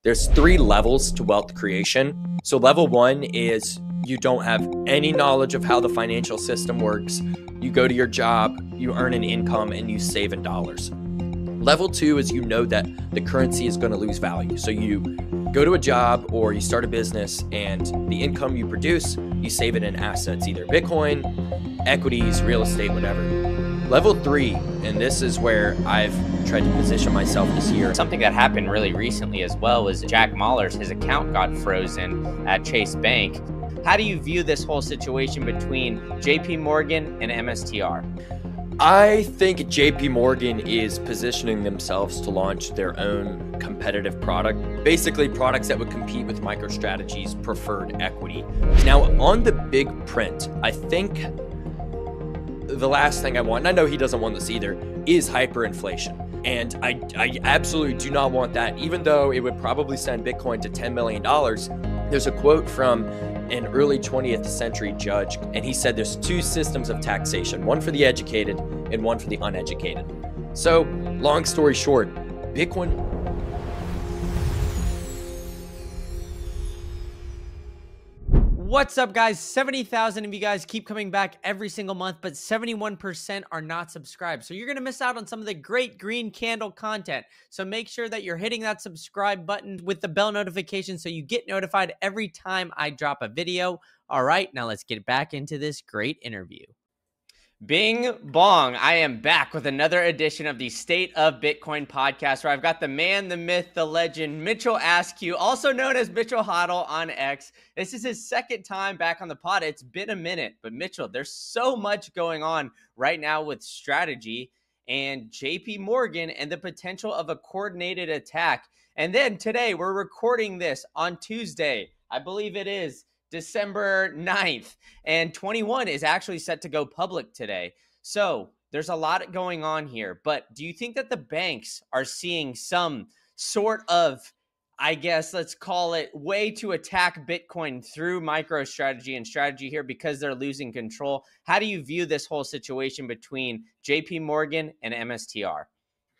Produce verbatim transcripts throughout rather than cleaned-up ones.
there's three levels to wealth creation. So level one is you don't have any knowledge of how the financial system works. You go to your job, you earn an income, and you save in dollars. Level two is you know that the currency is going to lose value. So you go to a job or you start a business, and the income you produce, you save it in assets, either Bitcoin, equities, real estate, whatever. Level three, and this is where I've tried to position myself this year. Something that happened really recently as well was Jack Mallers, his account got frozen at Chase Bank. How do you view this whole situation between J P Morgan and M S T R? I think J P Morgan is positioning themselves to launch their own competitive product, basically products that would compete with MicroStrategy's preferred equity. Now, on the big print, I think the last thing I want, and I know he doesn't want this either, is hyperinflation. And I, I absolutely do not want that, even though it would probably send Bitcoin to ten million dollars. There's a quote from an early twentieth century judge, and he said there's two systems of taxation, one for the educated and one for the uneducated. So, long story short, Bitcoin... What's up, guys? seventy thousand of you guys keep coming back every single month, but seventy-one percent are not subscribed. So you're going to miss out on some of the great green candle content. So make sure that you're hitting that subscribe button with the bell notification so you get notified every time I drop a video. All right, now let's get back into this great interview. Bing bong, I am back with another edition of the State of Bitcoin podcast, where I've got the man, the myth, the legend, Mitchell Askew, also known as Mitchell Hodl on X. This is his second time back on the pod. It's been a minute, but Mitchell, there's so much going on right now with strategy and J P Morgan and the potential of a coordinated attack. And then today, we're recording this on Tuesday, I believe it is December ninth, and twenty-one is actually set to go public today. So there's a lot going on here, but do you think that the banks are seeing some sort of, I guess, let's call it, way to attack Bitcoin through MicroStrategy and strategy here because they're losing control? How do you view this whole situation between J P Morgan and M S T R?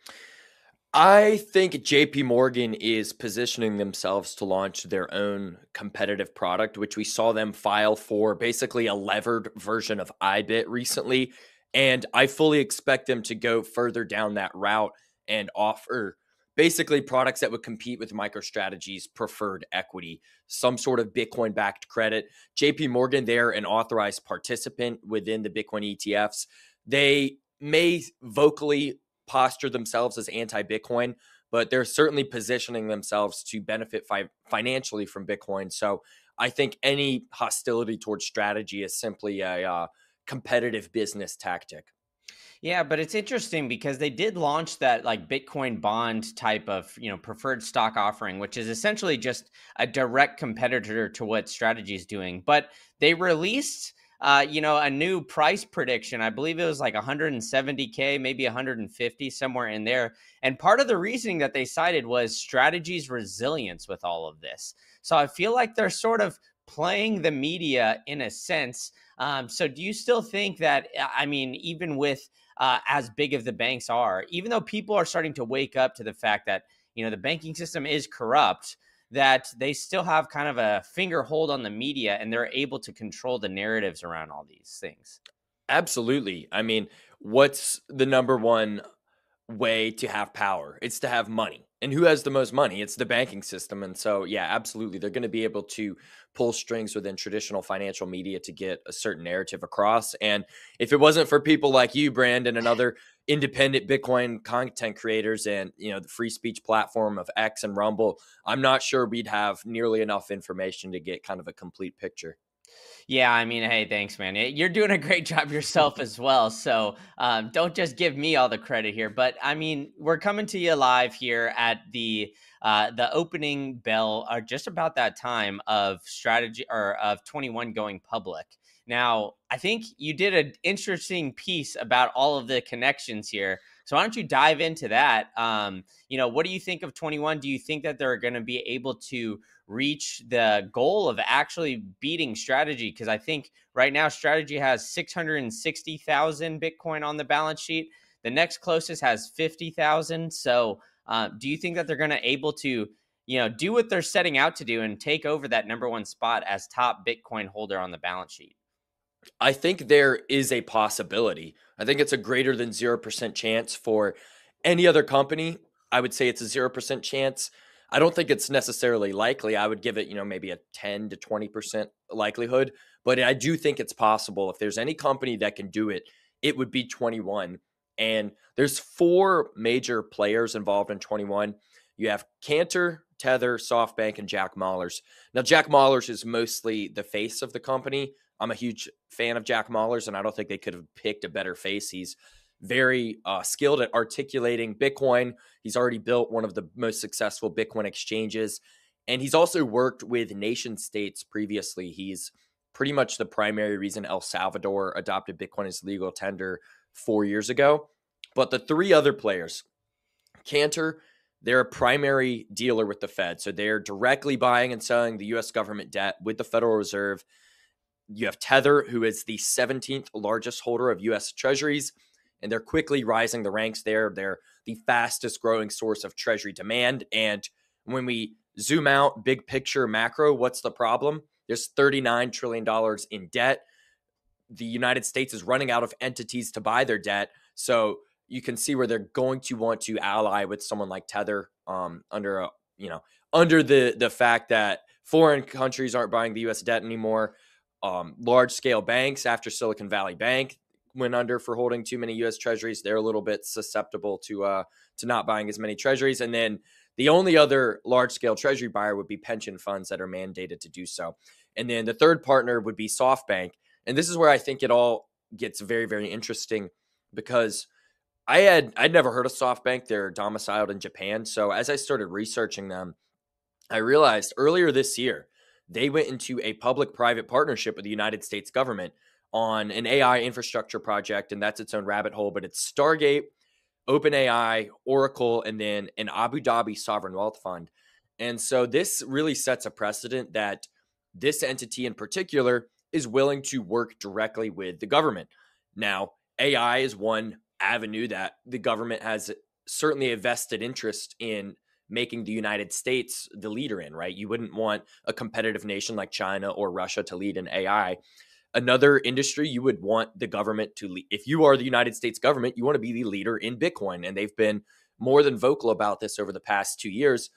I think J P Morgan is positioning themselves to launch their own competitive product, which we saw them file for basically a levered version of I B I T recently. And I fully expect them to go further down that route and offer basically products that would compete with MicroStrategy's preferred equity, some sort of Bitcoin-backed credit. J P Morgan, they're an authorized participant within the Bitcoin E T Fs. They may vocally posture themselves as anti-Bitcoin, but they're certainly positioning themselves to benefit fi- financially from Bitcoin. So I think any hostility towards strategy is simply a uh, competitive business tactic. Yeah, but it's interesting because they did launch that like Bitcoin bond type of, you know, preferred stock offering, which is essentially just a direct competitor to what strategy is doing. But they released Uh, you know, a new price prediction. I believe it was like one hundred seventy K, maybe one hundred fifty, somewhere in there. And part of the reasoning that they cited was strategy's resilience with all of this. So I feel like they're sort of playing the media in a sense. Um, so do you still think that, I mean, even with uh, as big as the banks are, even though people are starting to wake up to the fact that, you know, the banking system is corrupt, that they still have kind of a finger hold on the media and they're able to control the narratives around all these things? Absolutely. I mean, what's the number one way to have power? It's to have money. And who has the most money? It's the banking system. And so, yeah, absolutely. They're going to be able to pull strings within traditional financial media to get a certain narrative across. And if it wasn't for people like you, Brandon, and other independent Bitcoin content creators and, you know, the free speech platform of X and Rumble, I'm not sure we'd have nearly enough information to get kind of a complete picture. Yeah, I mean, hey, thanks, man. You're doing a great job yourself as well. So um, don't just give me all the credit here. But I mean, we're coming to you live here at the uh, the opening bell, or just about that time of strategy or of twenty-one going public. Now, I think you did an interesting piece about all of the connections here. So why don't you dive into that? Um, you know, what do you think of twenty-one? Do you think that they're going to be able to reach the goal of actually beating strategy? Because I think right now strategy has six hundred sixty thousand Bitcoin on the balance sheet. The next closest has fifty thousand. So uh, do you think that they're going to able to you know, do what they're setting out to do and take over that number one spot as top Bitcoin holder on the balance sheet? I think there is a possibility. I think it's a greater than zero percent chance for any other company. I would say it's a zero percent chance. I don't think it's necessarily likely. I would give it, you know, maybe a ten to twenty percent likelihood, but I do think it's possible. If there's any company that can do it, it would be twenty-one. And there's four major players involved in twenty-one. You have Cantor, Tether, SoftBank, and Jack Mallers. Now, Jack Mallers is mostly the face of the company. I'm a huge fan of Jack Mallers, and I don't think they could have picked a better face. He's very uh, skilled at articulating Bitcoin. He's already built one of the most successful Bitcoin exchanges, and he's also worked with nation states previously. He's pretty much the primary reason El Salvador adopted Bitcoin as legal tender four years ago. But the three other players, Cantor, they're a primary dealer with the Fed. So they're directly buying and selling the U S government debt with the Federal Reserve. You have Tether, who is the seventeenth largest holder of U S Treasuries, and they're quickly rising the ranks there. They're the fastest growing source of Treasury demand. And when we zoom out, big picture, macro, what's the problem? There's thirty-nine trillion dollars in debt. The United States is running out of entities to buy their debt. So you can see where they're going to want to ally with someone like Tether um, under a, you know, under the the fact that foreign countries aren't buying the U S debt anymore. Um, large scale banks, after Silicon Valley Bank went under for holding too many U S treasuries, they're a little bit susceptible to uh, to not buying as many treasuries. And then the only other large scale treasury buyer would be pension funds that are mandated to do so. And then the third partner would be SoftBank. And this is where I think it all gets very, very interesting, because I had I'd never heard of SoftBank. They're domiciled in Japan. So as I started researching them, I realized earlier this year they went into a public-private partnership with the United States government on an A I infrastructure project, and that's its own rabbit hole. But it's Stargate, OpenAI, Oracle, and then an Abu Dhabi sovereign wealth fund. And so this really sets a precedent that this entity in particular is willing to work directly with the government. Now, A I is one avenue that the government has certainly a vested interest in making the United States the leader in, right? You wouldn't want a competitive nation like China or Russia to lead in A I. Another industry you would want the government to lead. If you are the United States government, you want to be the leader in Bitcoin. And they've been more than vocal about this over the past two years.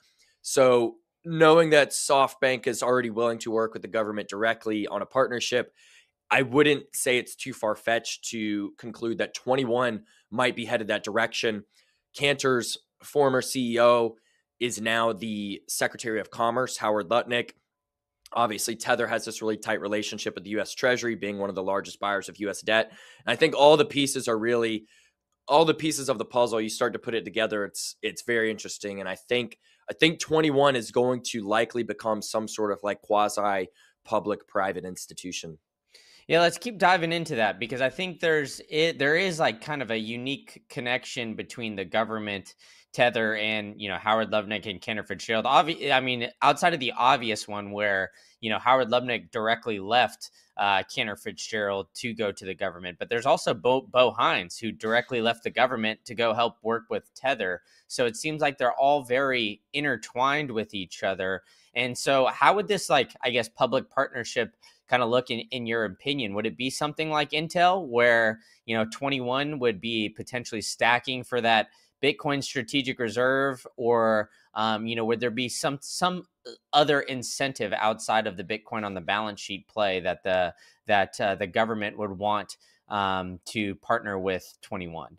So knowing that SoftBank is already willing to work with the government directly on a partnership, I wouldn't say it's too far-fetched to conclude that twenty-one might be headed that direction. Cantor's former C E O is now the Secretary of Commerce, Howard Lutnick. Obviously, Tether has this really tight relationship with the U S Treasury, being one of the largest buyers of U S debt. And I think all the pieces are really, all the pieces of the puzzle, you start to put it together, it's it's very interesting. And I think I think twenty-one is going to likely become some sort of like quasi public-private institution. Yeah, let's keep diving into that, because I think there's it there is like kind of a unique connection between the government, Tether, and you know Howard Lutnick and Cantor Fitzgerald. Obvi- I mean, outside of the obvious one where you know Howard Lutnick directly left uh, Cantor Fitzgerald to go to the government, but there's also Bo, Bo Hines, who directly left the government to go help work with Tether. So it seems like they're all very intertwined with each other. And so, how would this like I guess public partnership kind of look in, in your opinion? Would it be something like Intel, where, you know, twenty-one would be potentially stacking for that Bitcoin strategic reserve, or, um, you know, would there be some, some other incentive outside of the Bitcoin on the balance sheet play that the, that uh, the government would want um, to partner with twenty-one?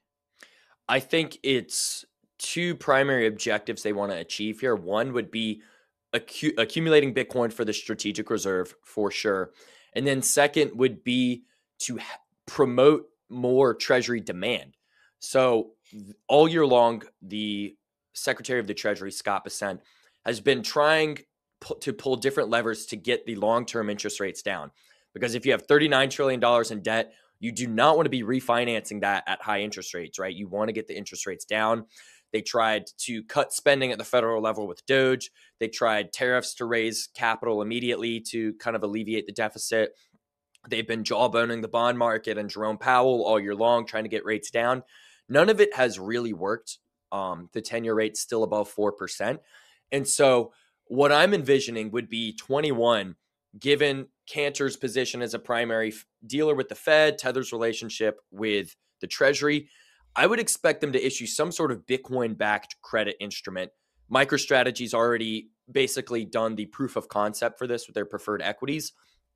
I think it's two primary objectives they want to achieve here. One would be Accu- accumulating Bitcoin for the strategic reserve, for sure. And then second would be to ha- promote more treasury demand. So th- all year long, the Secretary of the Treasury, Scott Bessent, has been trying pu- to pull different levers to get the long-term interest rates down. Because if you have thirty-nine trillion dollars in debt, you do not want to be refinancing that at high interest rates, right? You want to get the interest rates down. They tried to cut spending at the federal level with Doge. They tried tariffs to raise capital immediately to kind of alleviate the deficit. They've been jawboning the bond market and Jerome Powell all year long, trying to get rates down. None of it has really worked. Um, the ten-year rate's still above four percent. And so what I'm envisioning would be twenty-one, given Cantor's position as a primary f- dealer with the Fed, Tether's relationship with the Treasury. I would expect them to issue some sort of Bitcoin-backed credit instrument. MicroStrategy's already basically done the proof of concept for this with their preferred equities.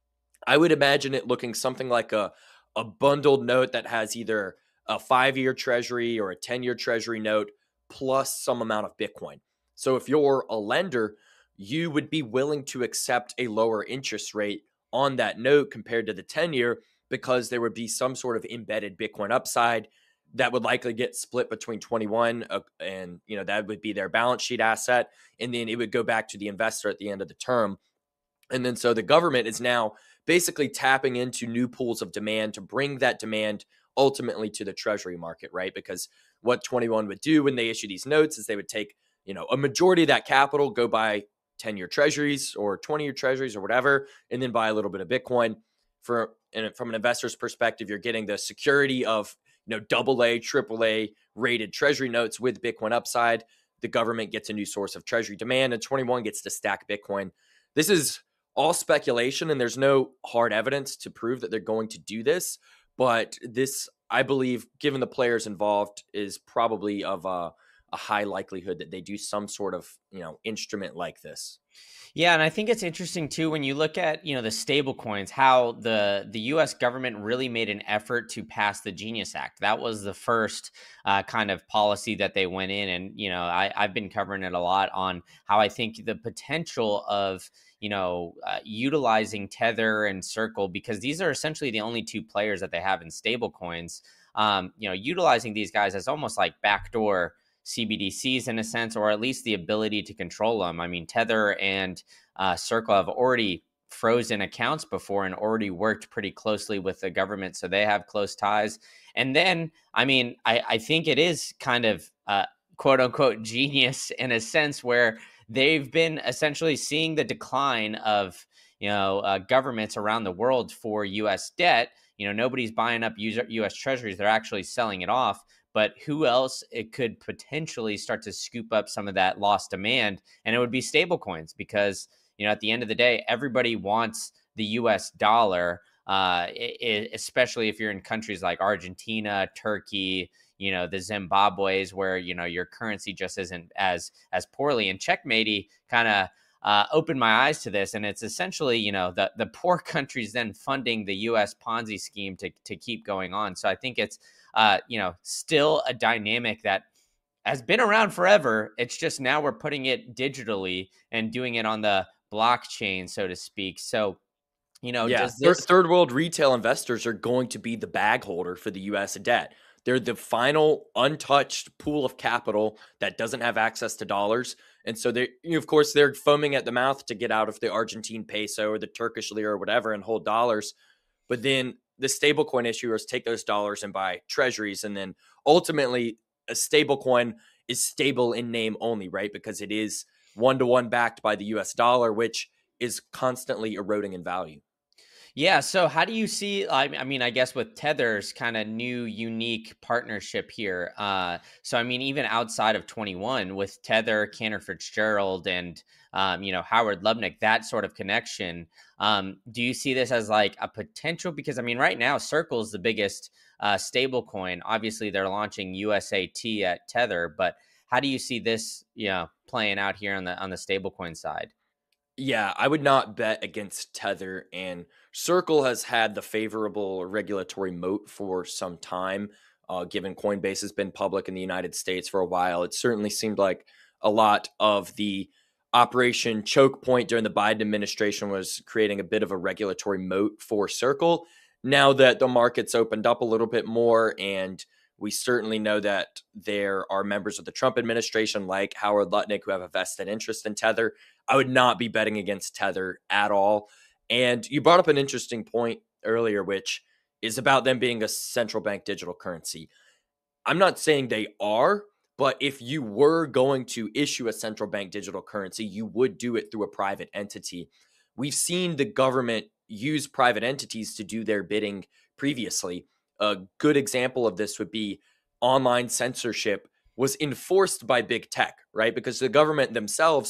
I would imagine it looking something like a, a bundled note that has either a five-year Treasury or a ten-year Treasury note plus some amount of Bitcoin. So if you're a lender, you would be willing to accept a lower interest rate on that note compared to the ten-year because there would be some sort of embedded Bitcoin upside that would likely get split between twenty-one uh, and, you know, that would be their balance sheet asset. And then it would go back to the investor at the end of the term. And then so the government is now basically tapping into new pools of demand to bring that demand ultimately to the Treasury market, right? Because what twenty-one would do when they issue these notes is they would take, you know, a majority of that capital, go buy ten-year Treasuries or twenty-year Treasuries or whatever, and then buy a little bit of Bitcoin. For and from an investor's perspective, you're getting the security of, you know, double A, triple A rated Treasury notes with Bitcoin upside. The government gets a new source of Treasury demand, and twenty-one gets to stack Bitcoin. This is all speculation, and there's no hard evidence to prove that they're going to do this. But this, I believe, given the players involved, is probably of a, a high likelihood that they do some sort of, you know, instrument like this. Yeah, and I think it's interesting too when you look at, you know, the stable coins, how the the U S government really made an effort to pass the Genius Act. That was the first uh, kind of policy that they went in, and you know, I, I've been covering it a lot on how I think the potential of, you know, uh, utilizing Tether and Circle, because these are essentially the only two players that they have in stable coins. Um, you know, utilizing these guys as almost like backdoor C B D Cs in a sense, or at least the ability to control them. I mean, Tether and uh, Circle have already frozen accounts before and already worked pretty closely with the government, so they have close ties. And then, I mean, I, I think it is kind of uh, quote unquote genius in a sense where they've been essentially seeing the decline of, you know, uh, governments around the world for U S debt. You know, nobody's buying up U S treasuries; they're actually selling it off. But who else it could potentially start to scoop up some of that lost demand? And it would be stable coins, because, you know, at the end of the day, everybody wants the U S dollar, uh, it, especially if you're in countries like Argentina, Turkey, you know, the Zimbabwe's, where, you know, your currency just isn't as as poorly. And Checkmatey kind of uh, opened my eyes to this. And it's essentially, you know, the, the poor countries then funding the U S Ponzi scheme to, to keep going on. So I think it's, Uh, you know, still a dynamic that has been around forever. It's just now we're putting it digitally and doing it on the blockchain, so to speak. So, you know, Yeah, does third, this? third world retail investors are going to be the bag holder for the U S debt. They're the final untouched pool of capital that doesn't have access to dollars. And so they, you know, of course, they're foaming at the mouth to get out of the Argentine peso or the Turkish lira or whatever and hold dollars. But then the stablecoin issuers take those dollars and buy treasuries. And then ultimately a stablecoin is stable in name only, right? Because it is one-to-one backed by the U S dollar, which is constantly eroding in value. Yeah. So how do you see, I I mean, I guess with Tether's kind of new unique partnership here. Uh, so, I mean, even outside of twenty-one with Tether, Cantor Fitzgerald, and, um, you know, Howard Lubnick, that sort of connection. Um, do you see this as like a potential? Because, I mean, right now, Circle is the biggest uh, stable coin. Obviously, they're launching U S A T at Tether, but how do you see this, you know, playing out here on the on the stablecoin side? Yeah, I would not bet against Tether, and Circle has had the favorable regulatory moat for some time. Uh, given Coinbase has been public in the United States for a while, it certainly seemed like a lot of the Operation Choke Point during the Biden administration was creating a bit of a regulatory moat for Circle. Now that the market's opened up a little bit more, and we certainly know that there are members of the Trump administration like Howard Lutnick who have a vested interest in Tether, I would not be betting against Tether at all. And you brought up an interesting point earlier, which is about them being a central bank digital currency. I'm not saying they are, but if you were going to issue a central bank digital currency, you would do it through a private entity. We've seen the government use private entities to do their bidding previously. A good example of this would be online censorship was enforced by big tech, right? Because the government themselves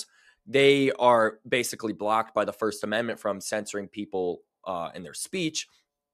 they are basically blocked by the First Amendment from censoring people uh, in their speech.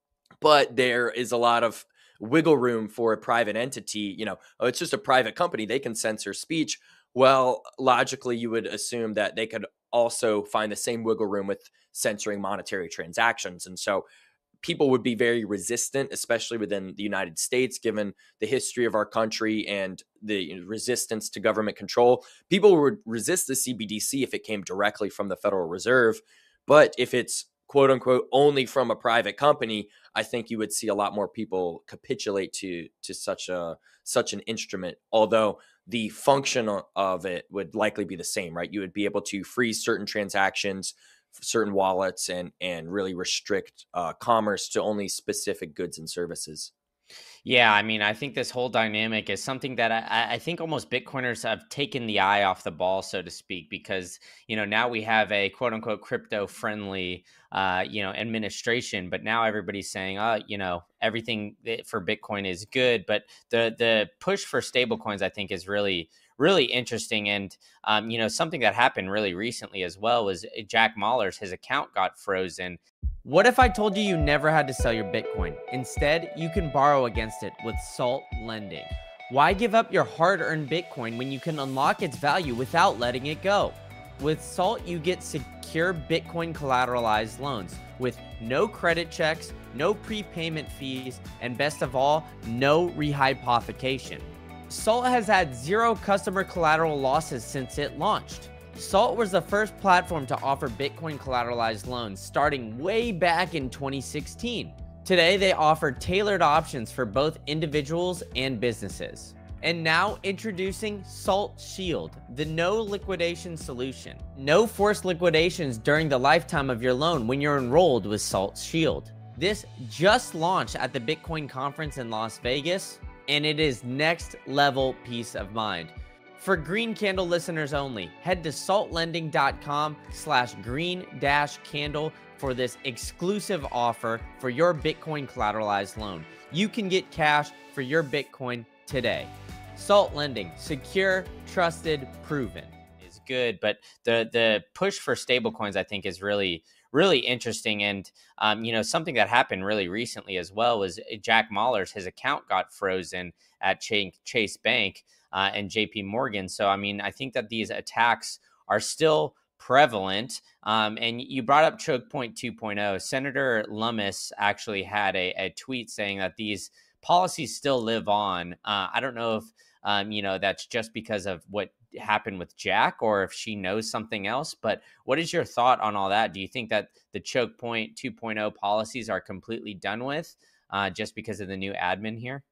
But there is a lot of wiggle room for a private entity. You know, oh, it's just a private company, they can censor speech. Well, logically, you would assume that they could also find the same wiggle room with censoring monetary transactions. And so people would be very resistant, especially within the United States, given the history of our country and the resistance to government control. People would resist the C B D C if it came directly from the Federal Reserve. But if it's quote unquote only from a private company, I think you would see a lot more people capitulate to to such a such an instrument. Although the function of it would likely be the same, right? You would be able to freeze certain transactions, certain wallets, and and really restrict uh, commerce to only specific goods and services. Yeah, I mean, I think this whole dynamic is something that I, I I think almost Bitcoiners have taken the eye off the ball, so to speak, because you know now we have a quote unquote crypto friendly, uh, you know, administration, but now everybody's saying, oh, you know, everything that- for Bitcoin is good, but the the push for stablecoins, I think, is really really interesting, and um, you know, something that happened really recently as well was uh, Jack Mallers, his account got frozen. What if I told you you never had to sell your Bitcoin? Instead, you can borrow against it with Salt Lending. Why give up your hard-earned Bitcoin when you can unlock its value without letting it go? With Salt, you get secure Bitcoin collateralized loans with no credit checks, no prepayment fees, and best of all, no rehypothecation. Salt has had zero customer collateral losses since it launched. Salt was the first platform to offer Bitcoin collateralized loans starting way back in twenty sixteen. Today, they offer tailored options for both individuals and businesses. And now introducing Salt Shield, the no liquidation solution. No forced liquidations during the lifetime of your loan when you're enrolled with Salt Shield. This just launched at the Bitcoin conference in Las Vegas, and it is next level peace of mind. For Green Candle listeners only, head to saltlending.com slash green dash candle for this exclusive offer for your Bitcoin collateralized loan. You can get cash for your Bitcoin today. Salt Lending, secure, trusted, proven. Is good, but the the push for stablecoins, I think, is really really interesting. And um, you know, something that happened really recently as well was Jack Mallers, his account got frozen at Ch- Chase Bank uh, and J P Morgan. So I mean, I think that these attacks are still prevalent. Um, and you brought up Choke Point two point oh. Senator Lummis actually had a, a tweet saying that these policies still live on. Uh, I don't know if um, you know, that's just because of what happened with Jack or if she knows something else. But what is your thought on all that? Do you think that the Choke Point two point oh policies are completely done with uh, just because of the new admin here?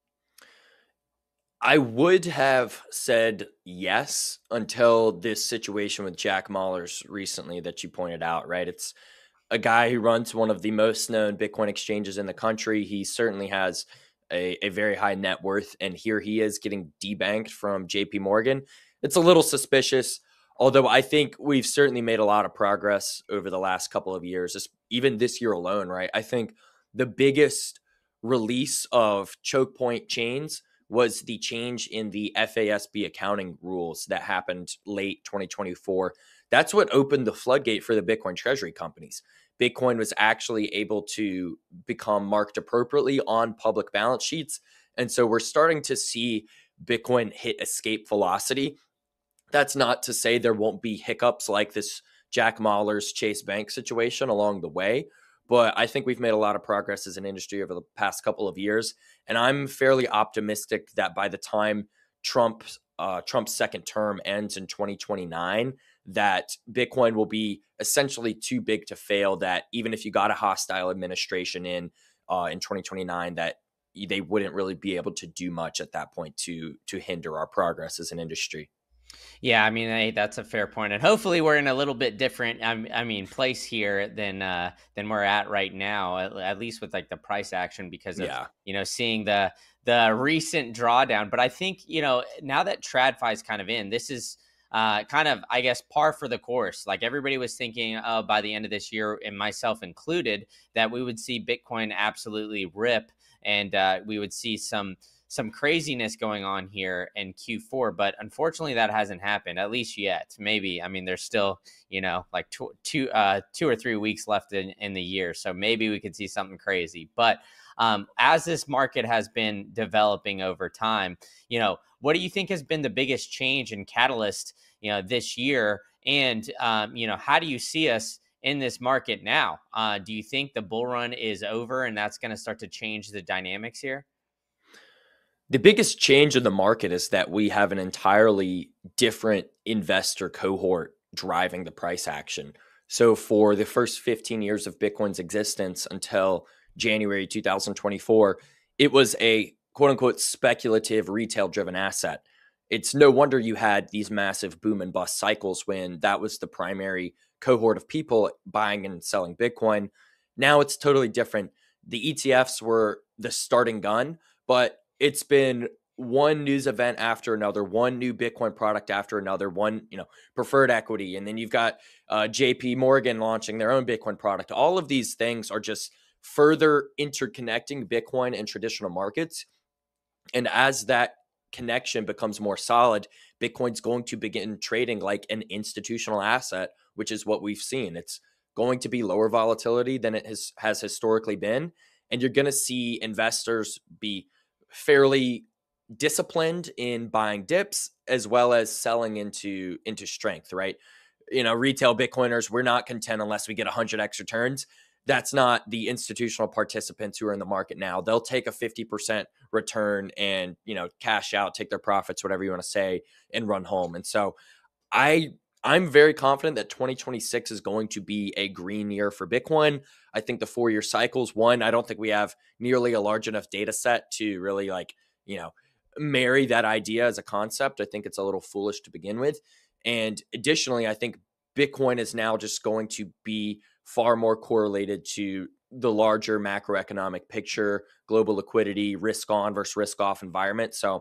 I would have said yes until this situation with Jack Mallers recently that you pointed out, right? It's a guy who runs one of the most known Bitcoin exchanges in the country. He certainly has a, a very high net worth, and here he is getting debanked from J P Morgan. It's a little suspicious, although I think we've certainly made a lot of progress over the last couple of years, just even this year alone, right? I think the biggest release of choke point chains was the change in the F A S B accounting rules that happened late twenty twenty-four. That's what opened the floodgate for the Bitcoin treasury companies. Bitcoin was actually able to become marked appropriately on public balance sheets. And so we're starting to see Bitcoin hit escape velocity. That's not to say there won't be hiccups like this Jack Mallers Chase Bank situation along the way, but I think we've made a lot of progress as an industry over the past couple of years. And I'm fairly optimistic that by the time Trump, uh, Trump's second term ends in twenty twenty-nine, that Bitcoin will be essentially too big to fail, that even if you got a hostile administration in uh, in twenty twenty-nine, that they wouldn't really be able to do much at that point to to hinder our progress as an industry. Yeah, I mean, hey, that's a fair point, and hopefully we're in a little bit different, I, I mean, place here than uh, than we're at right now, at, at least with like the price action because of Yeah. you know seeing the the recent drawdown. But I think you know now that TradFi is kind of in, this is uh, kind of I guess par for the course. Like everybody was thinking, uh, by the end of this year, and myself included, that we would see Bitcoin absolutely rip, and uh, we would see some some craziness going on here in Q four, but unfortunately that hasn't happened, at least yet. Maybe, I mean, there's still, you know, like two, two, uh, two or three weeks left in, in the year. So maybe we could see something crazy. But um, as this market has been developing over time, you know, what do you think has been the biggest change and catalyst, you know, this year? And, um, you know, how do you see us in this market now? Uh, do you think the bull run is over and that's going to start to change the dynamics here? The biggest change in the market is that we have an entirely different investor cohort driving the price action. So for the first fifteen years of Bitcoin's existence until January two thousand twenty-four, it was a quote unquote speculative retail driven asset. It's no wonder you had these massive boom and bust cycles when that was the primary cohort of people buying and selling Bitcoin. Now it's totally different. The E T Fs were the starting gun, but it's been one news event after another, one new Bitcoin product after another, one, you know, preferred equity. And then you've got uh, J P Morgan launching their own Bitcoin product. All of these things are just further interconnecting Bitcoin and traditional markets. And as that connection becomes more solid, Bitcoin's going to begin trading like an institutional asset, which is what we've seen. It's going to be lower volatility than it has, has historically been. And you're going to see investors be fairly disciplined in buying dips as well as selling into into strength, right? You know, retail Bitcoiners, we're not content unless we get one hundred x returns. That's not the institutional participants who are in the market now. They'll take a fifty percent return and, you know, cash out, take their profits, whatever you want to say, and run home. And so I I'm very confident that twenty twenty-six is going to be a green year for Bitcoin. I think the four-year cycles, one, I don't think we have nearly a large enough data set to really like, you know, marry that idea as a concept. I think it's a little foolish to begin with. And additionally, I think Bitcoin is now just going to be far more correlated to the larger macroeconomic picture, global liquidity, risk on versus risk off environment. So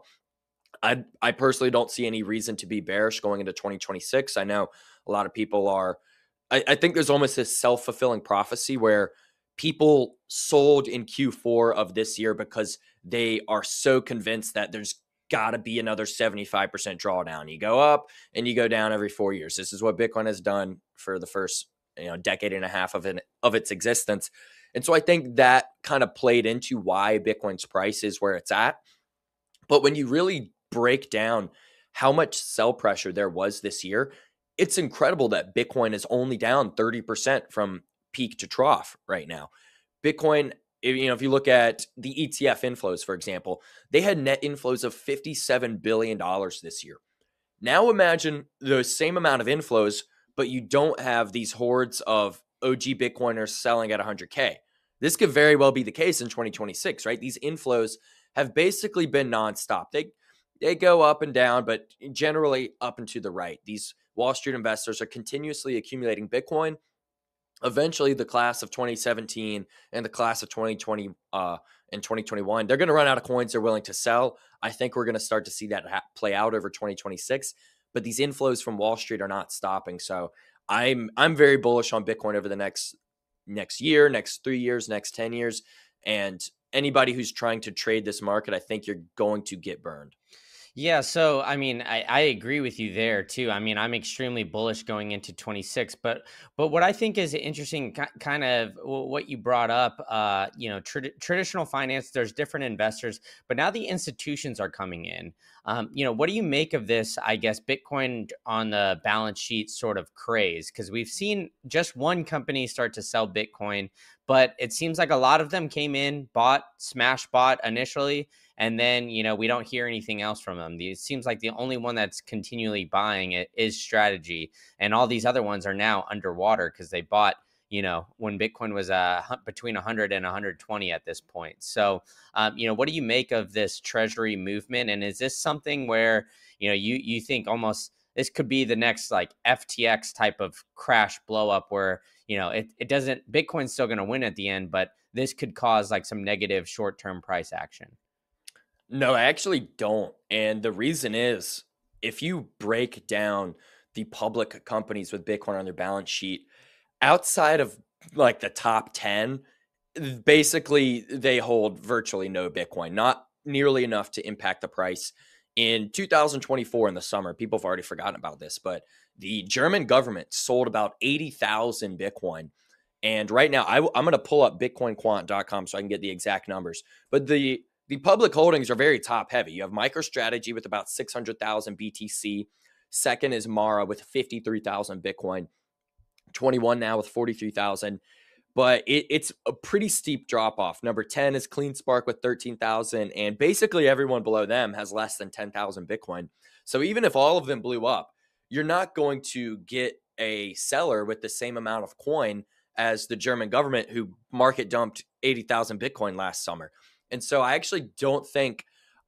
I I personally don't see any reason to be bearish going into twenty twenty-six. I know a lot of people are. I, I think there's almost this self-fulfilling prophecy where people sold in Q four of this year because they are so convinced that there's got to be another seventy-five percent drawdown. You go up and you go down every four years. This is what Bitcoin has done for the first, you know, decade and a half of it, of its existence. And so I think that kind of played into why Bitcoin's price is where it's at. But when you really break down how much sell pressure there was this year, it's incredible that Bitcoin is only down thirty percent from peak to trough right now. Bitcoin, you know, if you look at the E T F inflows, for example, they had net inflows of fifty-seven billion dollars this year. Now imagine the same amount of inflows, but you don't have these hordes of O G Bitcoiners selling at one hundred K. This could very well be the case in twenty twenty-six, right? These inflows have basically been nonstop. They They go up and down, but generally up and to the right. These Wall Street investors are continuously accumulating Bitcoin. Eventually, the class of twenty seventeen and the class of twenty twenty uh, and twenty twenty-one, they're going to run out of coins they're willing to sell. I think we're going to start to see that ha- play out over twenty twenty-six. But these inflows from Wall Street are not stopping. So I'm I'm very bullish on Bitcoin over the next next year, next three years, next ten years. And anybody who's trying to trade this market, I think you're going to get burned. Yeah, so I mean, I, I agree with you there too. I mean, I'm extremely bullish going into twenty-six, but but what I think is interesting, ki- kind of wh- what you brought up, uh, you know, trad- traditional finance. There's different investors, but now the institutions are coming in. Um, you know, what do you make of this? I guess Bitcoin on the balance sheet sort of craze, because we've seen just one company start to sell Bitcoin, but it seems like a lot of them came in, bought, smash bought initially. And then, you know, we don't hear anything else from them. It seems like the only one that's continually buying it is Strategy. And all these other ones are now underwater because they bought, you know, when Bitcoin was uh, between one hundred and one hundred twenty at this point. So, um, you know, what do you make of this treasury movement? And is this something where, you know, you, you think almost this could be the next like F T X type of crash blow up where, you know, it, it doesn't, Bitcoin's still going to win at the end, but this could cause like some negative short-term price action? No, I actually don't. And the reason is if you break down the public companies with Bitcoin on their balance sheet, outside of like the top ten, basically they hold virtually no Bitcoin. Not nearly enough to impact the price. In two thousand twenty-four, in the summer, people have already forgotten about this, but the German government sold about eighty thousand Bitcoin. And right now, I, I'm going to pull up bitcoin quant dot com so I can get the exact numbers. But the the public holdings are very top heavy. You have MicroStrategy with about six hundred thousand B T C. Second is Mara with fifty-three thousand Bitcoin. twenty-one now with forty-three thousand. But it, it's a pretty steep drop off. Number ten is CleanSpark with thirteen thousand. And basically everyone below them has less than ten thousand Bitcoin. So even if all of them blew up, you're not going to get a seller with the same amount of coin as the German government, who market dumped eighty thousand Bitcoin last summer. And so I actually don't think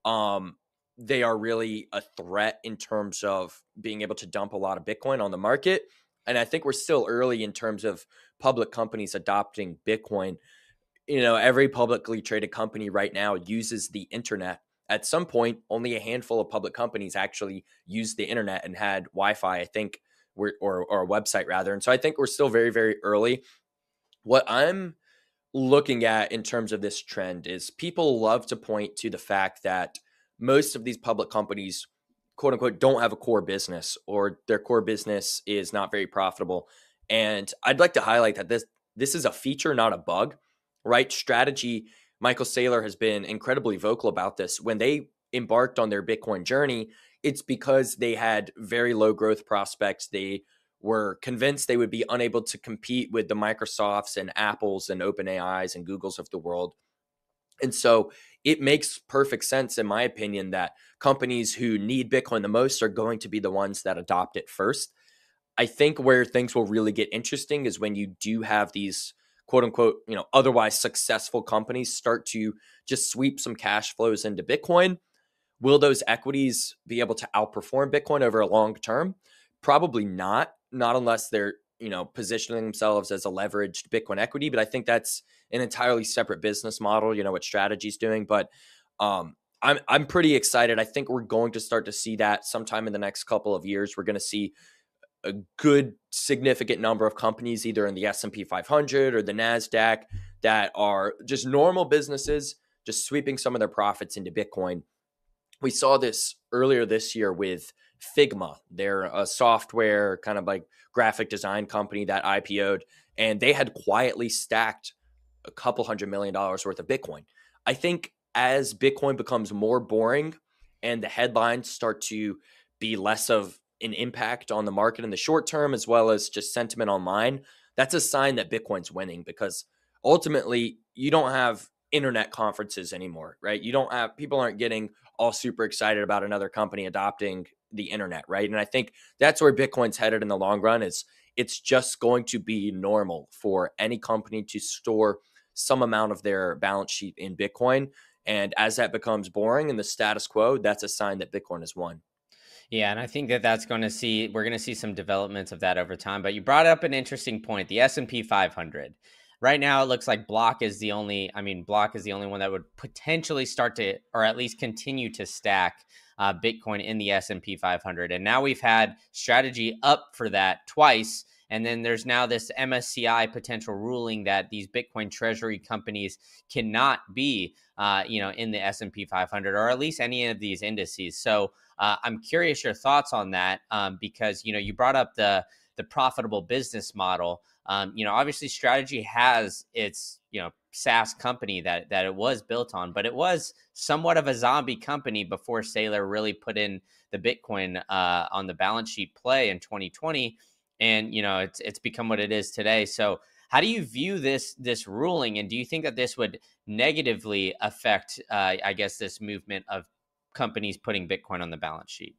um, they are really a threat in terms of being able to dump a lot of Bitcoin on the market. And I think we're still early in terms of public companies adopting Bitcoin. You know, every publicly traded company right now uses the internet. At some point, only a handful of public companies actually used the internet and had Wi-Fi, I think, or, or, or a website rather. And so I think we're still very, very early. What I'm looking at in terms of this trend is people love to point to the fact that most of these public companies, quote unquote, don't have a core business, or their core business is not very profitable. And I'd like to highlight that this this is a feature, not a bug, right? Strategy, Michael Saylor has been incredibly vocal about this. When they embarked on their Bitcoin journey, it's because they had very low growth prospects. They were convinced they would be unable to compete with the Microsofts and Apples and OpenAIs and Googles of the world. And so it makes perfect sense, in my opinion, that companies who need Bitcoin the most are going to be the ones that adopt it first. I think where things will really get interesting is when you do have these quote unquote, you know, otherwise successful companies start to just sweep some cash flows into Bitcoin. Will those equities be able to outperform Bitcoin over a long term? Probably not, not unless they're, you know, positioning themselves as a leveraged Bitcoin equity. But I think that's an entirely separate business model, you know, what Strategy's doing. But um, I'm I'm pretty excited. I think we're going to start to see that sometime in the next couple of years. We're going to see a good significant number of companies, either in the S and P five hundred or the NASDAQ, that are just normal businesses, just sweeping some of their profits into Bitcoin. We saw this earlier this year with Figma. They're a software kind of like graphic design company that I P O'd, and they had quietly stacked a couple hundred million dollars worth of Bitcoin. I think as Bitcoin becomes more boring and the headlines start to be less of an impact on the market in the short term, as well as just sentiment online, that's a sign that Bitcoin's winning, because ultimately you don't have internet conferences anymore, right? You don't have, people aren't getting all super excited about another company adopting the internet, right? And I think that's where Bitcoin's headed in the long run. Is it's just going to be normal for any company to store some amount of their balance sheet in Bitcoin. And as that becomes boring and the status quo, that's a sign that Bitcoin has won. Yeah, and I think that that's going to see, we're going to see some developments of that over time. But you brought up an interesting point, the S and P five hundred. Right now, it looks like Block is the only, I mean, Block is the only one that would potentially start to, or at least continue to stack uh, Bitcoin in the S and P five hundred. And now we've had Strategy up for that twice. And then there's now this M S C I potential ruling that these Bitcoin treasury companies cannot be, uh, you know, in the S and P five hundred, or at least any of these indices. So uh, I'm curious your thoughts on that, um, because, you know, you brought up the the profitable business model. Um, you know, obviously Strategy has its, you know, SaaS company that that it was built on, but it was somewhat of a zombie company before Saylor really put in the Bitcoin uh, on the balance sheet play in twenty twenty. And, you know, it's it's become what it is today. So how do you view this this ruling? And do you think that this would negatively affect, uh, I guess, this movement of companies putting Bitcoin on the balance sheet?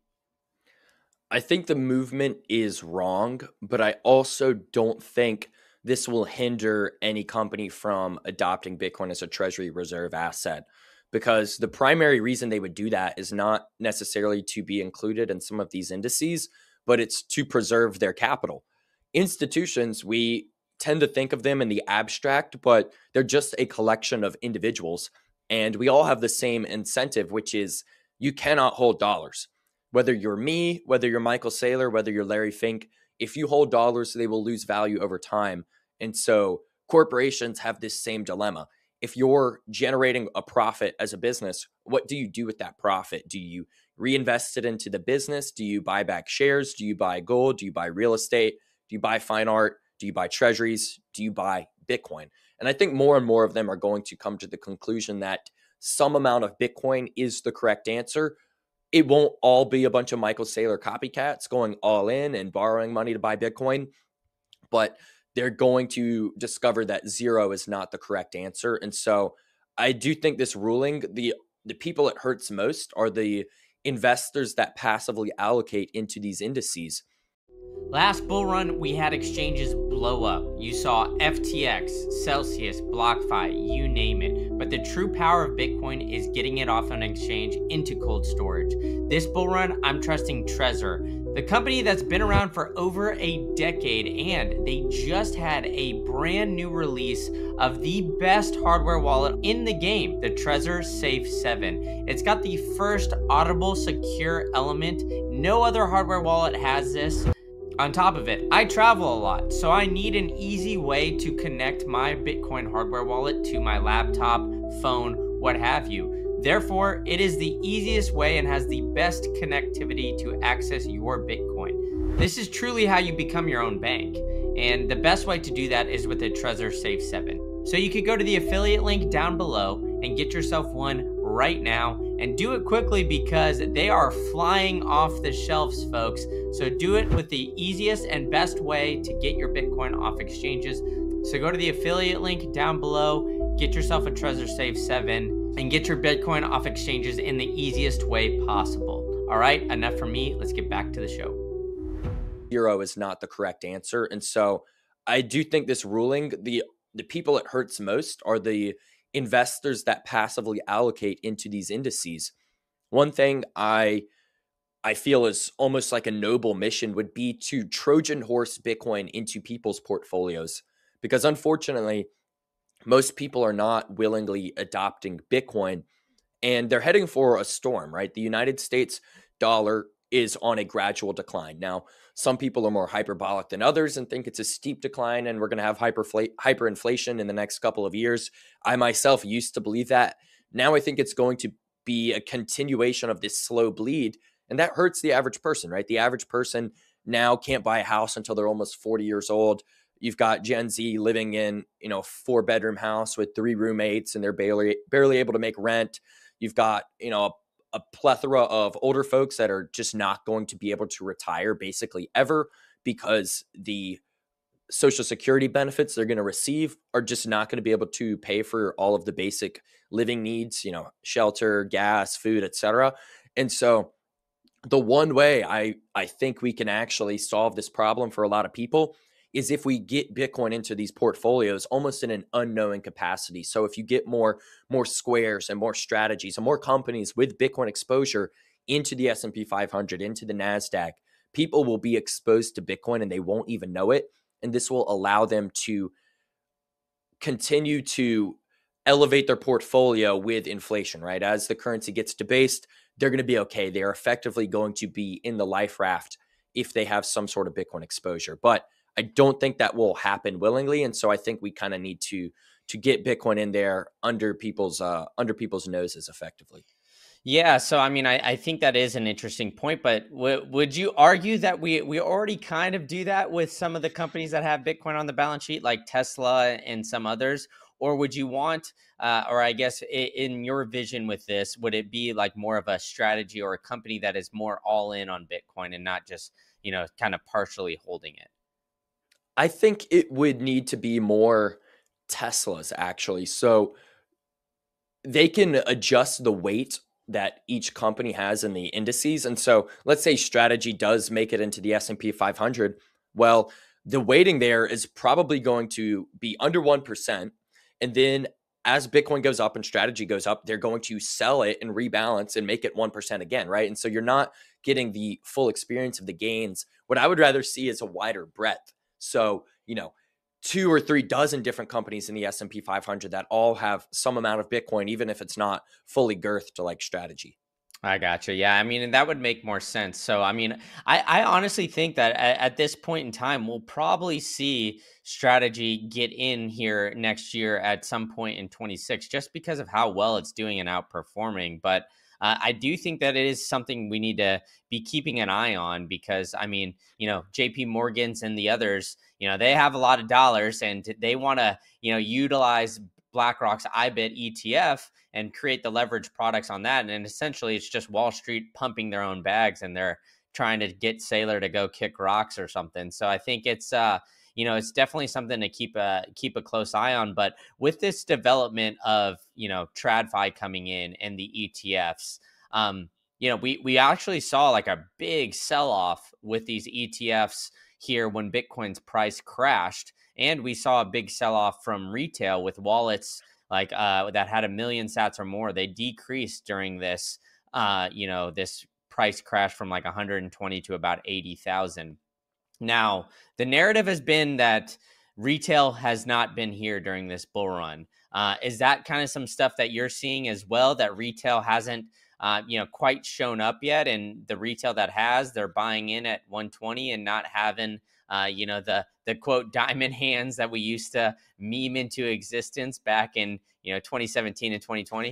I think the movement is wrong, but I also don't think this will hinder any company from adopting Bitcoin as a treasury reserve asset, because the primary reason they would do that is not necessarily to be included in some of these indices, but it's to preserve their capital. Institutions, we tend to think of them in the abstract, but they're just a collection of individuals. And we all have the same incentive, which is you cannot hold dollars. Whether you're me, whether you're Michael Saylor, whether you're Larry Fink, if you hold dollars, they will lose value over time. And so corporations have this same dilemma. if you're generating a profit as a business, what do you do with that profit? Do you reinvest it into the business? Do you buy back shares? Do you buy gold? Do you buy real estate? Do you buy fine art? Do you buy treasuries? Do you buy Bitcoin? And I think more and more of them are going to come to the conclusion that some amount of Bitcoin is the correct answer. It won't all be a bunch of Michael Saylor copycats going all in and borrowing money to buy Bitcoin, but they're going to discover that zero is not the correct answer. And so I do think this ruling, the the people it hurts most are the investors that passively allocate into these indices. Last bull run, we had exchanges blow up. You saw F T X, Celsius, BlockFi, you name it. But the true power of Bitcoin is getting it off an exchange into cold storage. This bull run, I'm trusting Trezor, the company that's been around for over a decade, and they just had a brand new release of the best hardware wallet in the game, the Trezor Safe seven. It's got the first audible secure element. No other hardware wallet has this. On top of it, I travel a lot, so I need an easy way to connect my Bitcoin hardware wallet to my laptop, phone, what have you. Therefore, it is the easiest way and has the best connectivity to access your Bitcoin. This is truly how you become your own bank, and the best way to do that is with the Trezor Safe seven. So you could go to the affiliate link down below and get yourself one right now, and do it quickly because they are flying off the shelves, folks. So do it with the easiest and best way to get your Bitcoin off exchanges. So go to the affiliate link down below, get yourself a Trezor Safe seven, and get your Bitcoin off exchanges in the easiest way possible. All right, enough from me. Let's get back to the show. Zero is not the correct answer. And so I do think this ruling, the the people it hurts most are the investors that passively allocate into these indices. One thing I I feel is almost like a noble mission would be to Trojan horse Bitcoin into people's portfolios, because unfortunately, most people are not willingly adopting Bitcoin, and they're heading for a storm, right? The United States dollar is on a gradual decline. Now, some people are more hyperbolic than others and think it's a steep decline and we're going to have hyperfla- hyperinflation in the next couple of years. I myself used to believe that. Now I think it's going to be a continuation of this slow bleed, and that hurts the average person, right? The average person now can't buy a house until they're almost forty years old. You've got Gen Z living in, you know, a four bedroom house with three roommates and they're barely barely able to make rent. You've got, you know, a a plethora of older folks that are just not going to be able to retire basically ever, because the Social Security benefits they're going to receive are just not going to be able to pay for all of the basic living needs, you know, shelter, gas, food, et cetera. And so the one way I, I think we can actually solve this problem for a lot of people is if we get Bitcoin into these portfolios almost in an unknowing capacity. So if you get more, more squares and more strategies and more companies with Bitcoin exposure into the S and P five hundred, into the NASDAQ, people will be exposed to Bitcoin and they won't even know it. And this will allow them to continue to elevate their portfolio with inflation, right? As the currency gets debased, they're going to be okay. They're effectively going to be in the life raft if they have some sort of Bitcoin exposure. But I don't think that will happen willingly, and so I think we kind of need to to get Bitcoin in there under people's uh, under people's noses effectively. Yeah, so I mean, I, I think that is an interesting point, but w- would you argue that we we already kind of do that with some of the companies that have Bitcoin on the balance sheet, like Tesla and some others? Or would you want, uh, or I guess in, in your vision with this, would it be like more of a strategy or a company that is more all in on Bitcoin and not just, you know, kind of partially holding it? I think it would need to be more Teslas, actually. So they can adjust the weight that each company has in the indices. And so let's say strategy does make it into the S and P five hundred. Well, the weighting there is probably going to be under one percent. And then as Bitcoin goes up and strategy goes up, they're going to sell it and rebalance and make it one percent again, right? And so you're not getting the full experience of the gains. What I would rather see is a wider breadth. So, you know, two or three dozen different companies in the S and P five hundred that all have some amount of Bitcoin, even if it's not fully girthed to like strategy. I gotcha. Yeah, I mean, and that would make more sense. So, I mean, I, I honestly think that at, at this point in time, we'll probably see strategy get in here next year at some point in twenty-six, just because of how well it's doing and outperforming. But uh, I do think that it is something we need to be keeping an eye on because, I mean, you know, J P Morgan's and the others, you know, they have a lot of dollars and they want to, you know, utilize BlackRock's I B I T E T F and create the leverage products on that. And essentially, it's just Wall Street pumping their own bags and they're trying to get Saylor to go kick rocks or something. So I think it's, uh, you know, it's definitely something to keep a keep a close eye on. But with this development of, you know, TradFi coming in and the E T Fs, um, you know, we we actually saw like a big sell off with these E T Fs here when Bitcoin's price crashed, and we saw a big sell off from retail with wallets like uh, that had a million sats or more. They decreased during this, uh, you know, this price crash from like one hundred twenty to about eighty thousand. Now, the narrative has been that retail has not been here during this bull run. Uh, is that kind of some stuff that you're seeing as well? That retail hasn't, uh, you know, quite shown up yet, and the retail that has, they're buying in at one twenty and not having, uh, you know, the the quote diamond hands that we used to meme into existence back in, you know, twenty seventeen and twenty twenty.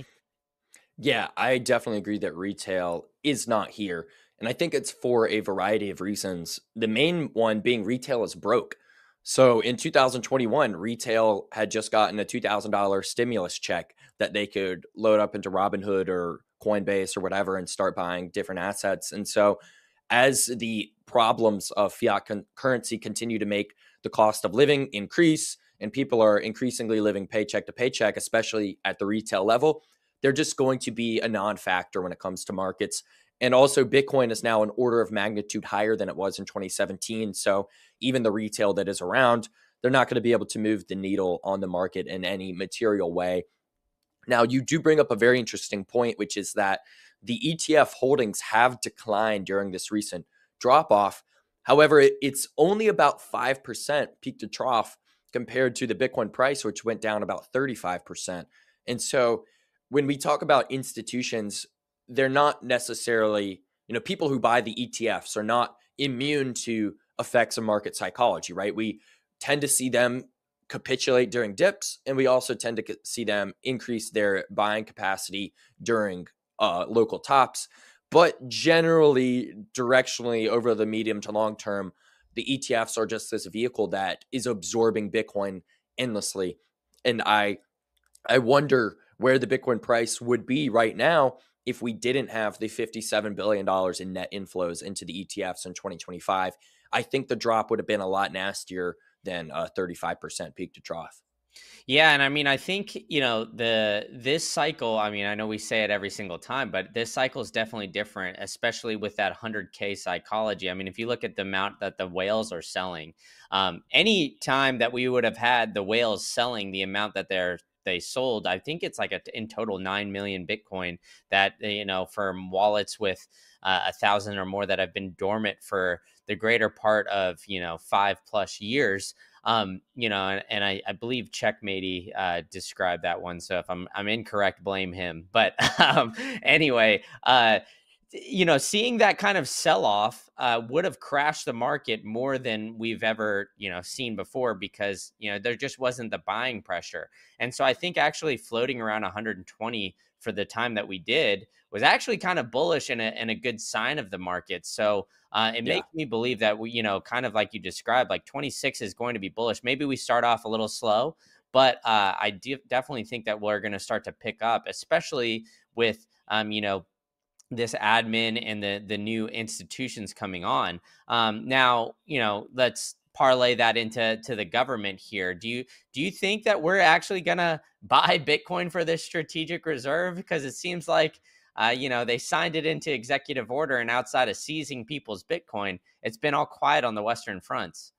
Yeah, I definitely agree that retail is not here. And I think it's for a variety of reasons. The main one being retail is broke. So in two thousand twenty-one, retail had just gotten a two thousand dollars stimulus check that they could load up into Robinhood or Coinbase or whatever and start buying different assets. And so as the problems of fiat con- currency continue to make the cost of living increase and people are increasingly living paycheck to paycheck, especially at the retail level, they're just going to be a non-factor when it comes to markets. And also Bitcoin is now an order of magnitude higher than it was in twenty seventeen. So even the retail that is around, they're not going to be able to move the needle on the market in any material way. Now, you do bring up a very interesting point, which is that the E T F holdings have declined during this recent drop off. However, it, it's only about five percent peak to trough compared to the Bitcoin price, which went down about thirty-five percent. And so when we talk about institutions, they're not necessarily, you know, people who buy the E T Fs are not immune to effects of market psychology, right? We tend to see them capitulate during dips, and we also tend to see them increase their buying capacity during uh, local tops. But generally, directionally, over the medium to long term, the E T Fs are just this vehicle that is absorbing Bitcoin endlessly. And I, I wonder where the Bitcoin price would be right now if we didn't have the fifty-seven billion dollars in net inflows into the E T Fs in twenty twenty-five. I think the drop would have been a lot nastier than a thirty-five percent peak to trough. Yeah, and I mean, I think, you know, the this cycle, I mean, I know we say it every single time, but this cycle is definitely different, especially with that one hundred K psychology. I mean, if you look at the amount that the whales are selling, um, any time that we would have had the whales selling the amount that they're they sold, I think it's like a, in total nine million Bitcoin that, you know, from wallets with uh, a thousand or more that have been dormant for the greater part of, you know, five plus years. Um, you know, and, and I, I believe Checkmatey uh, described that one. So if I'm I'm incorrect, blame him. But um, anyway, uh, you know, seeing that kind of sell off uh, would have crashed the market more than we've ever, you know, seen before because, you know, there just wasn't the buying pressure. And so I think actually floating around one hundred twenty for the time that we did was actually kind of bullish and a, and a good sign of the market. So uh, it Yeah. makes me believe that we, you know, kind of like you described, like twenty-six is going to be bullish. Maybe we start off a little slow, but uh, I do definitely think that we're going to start to pick up, especially with, um, you know, this admin and the the new institutions coming on. Um, now, you know, let's parlay that into to the government here. Do you do you think that we're actually gonna buy Bitcoin for this strategic reserve? Because it seems like uh, you know, they signed it into executive order, and outside of seizing people's Bitcoin, it's been all quiet on the Western fronts.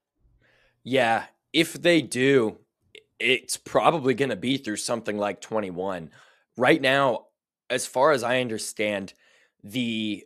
Yeah, if they do, it's probably going to be through something like twenty-one. Right now, as far as I understand, the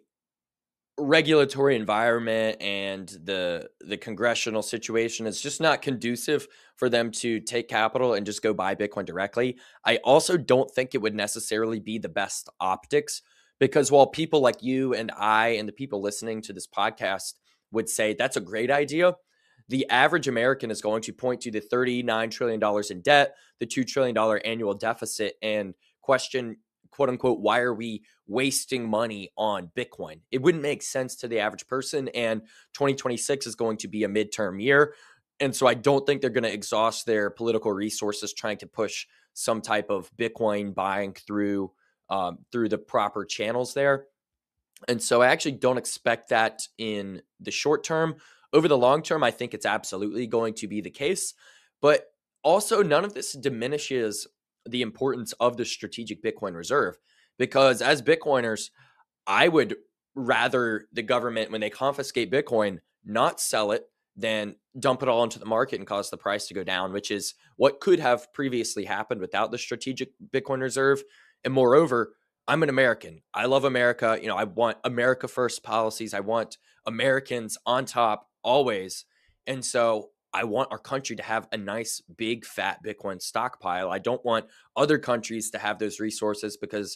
regulatory environment and the the congressional situation is just not conducive for them to take capital and just go buy Bitcoin directly. I also don't think it would necessarily be the best optics Because while people like you and I and the people listening to this podcast would say that's a great idea, the average American is going to point to the thirty-nine trillion dollars in debt, the two trillion dollars annual deficit, and question, quote unquote, why are we wasting money on Bitcoin? It wouldn't make sense to the average person. And twenty twenty-six is going to be a midterm year. And so I don't think they're going to exhaust their political resources trying to push some type of Bitcoin buying through um, through the proper channels there. And so I actually don't expect that in the short term. Over the long term, I think it's absolutely going to be the case. But also, none of this diminishes the importance of the strategic Bitcoin reserve, because as Bitcoiners, I would rather the government, when they confiscate Bitcoin, not sell it than dump it all into the market and cause the price to go down, which is what could have previously happened without the strategic Bitcoin reserve. And moreover, I'm an American. I love America. You know, I want America first policies. I want Americans on top always. And so I want our country to have a nice, big, fat Bitcoin stockpile. I don't want other countries to have those resources, because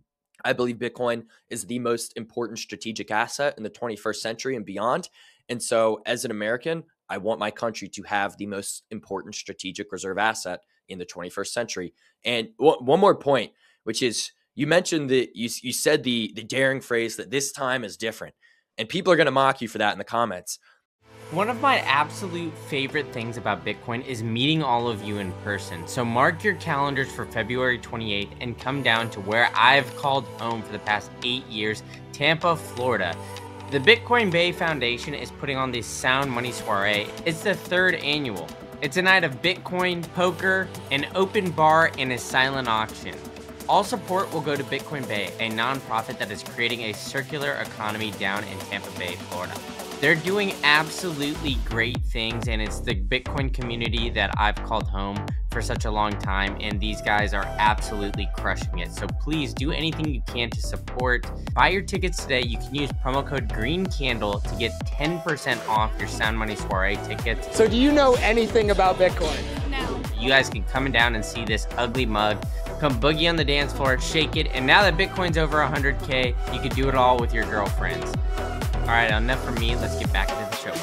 I believe Bitcoin is the most important strategic asset in the twenty-first century and beyond. And so as an American, I want my country to have the most important strategic reserve asset in the twenty-first century. And one more point, which is, you mentioned that you, you said the, the daring phrase that this time is different. And people are going to mock you for that in the comments. One of my absolute favorite things about Bitcoin is meeting all of you in person. So mark your calendars for February twenty-eighth and come down to where I've called home for the past eight years, Tampa, Florida. The Bitcoin Bay Foundation is putting on this Sound Money Soiree. It's the third annual. It's a night of Bitcoin, poker, an open bar, and a silent auction. All support will go to Bitcoin Bay, a nonprofit that is creating a circular economy down in Tampa Bay, Florida. They're doing absolutely great things, and it's the Bitcoin community that I've called home for such a long time, and these guys are absolutely crushing it. So please do anything you can to support. Buy your tickets today. You can use promo code GREENCANDLE to get ten percent off your Sound Money Soiree tickets. So do you know anything about Bitcoin? No. You guys can come down and see this ugly mug. Come boogie on the dance floor, shake it, and now that Bitcoin's over one hundred K, you can do it all with your girlfriends. All right, enough from me. Let's get back into the show.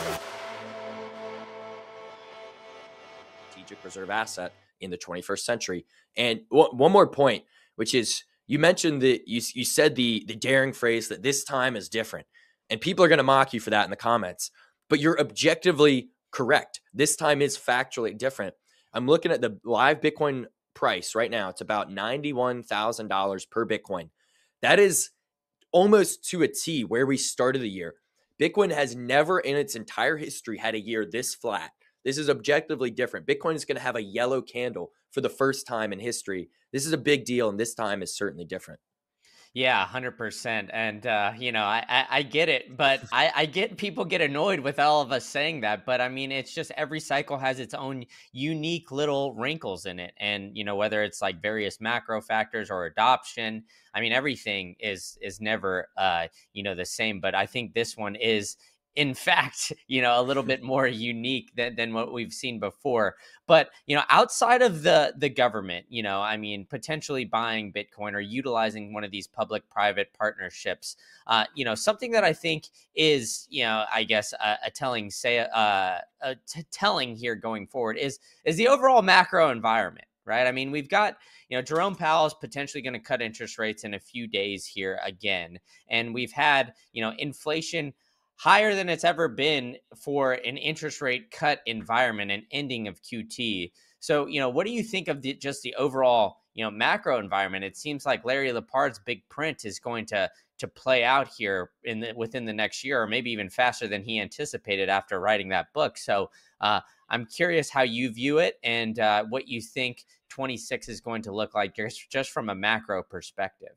Strategic reserve asset in the twenty-first century. And one more point, which is, you mentioned that you, you said the, the daring phrase that this time is different. And people are going to mock you for that in the comments. But you're objectively correct. This time is factually different. I'm looking at the live Bitcoin price right now. It's about ninety-one thousand dollars per Bitcoin. That is almost to a T where we started the year. Bitcoin has never in its entire history had a year this flat. This is objectively different. Bitcoin is going to have a yellow candle for the first time in history. This is a big deal, and this time is certainly different. Yeah, one hundred percent. And, uh, you know, I, I, I get it, but I, I get people get annoyed with all of us saying that. But I mean, it's just every cycle has its own unique little wrinkles in it. And, you know, whether it's like various macro factors or adoption, I mean, everything is is never, uh, you know, the same. But I think this one is, in fact, you know, a little bit more unique than, than what we've seen before. But, you know, outside of the the government, you know, I mean, potentially buying Bitcoin or utilizing one of these public-private partnerships, uh, you know, something that I think is, you know, I guess a, a telling say uh, a t- telling here going forward is is the overall macro environment. Right. I mean, we've got, you know, Jerome Powell is potentially going to cut interest rates in a few days here again. And we've had, you know, inflation higher than it's ever been for an interest rate cut environment and ending of Q T. So, you know, what do you think of the, just the overall, you know, macro environment? It seems like Larry Lepard's big print is going to to play out here in the, within the next year, or maybe even faster than he anticipated after writing that book. So uh, I'm curious how you view it and uh, what you think twenty-six is going to look like just, just from a macro perspective.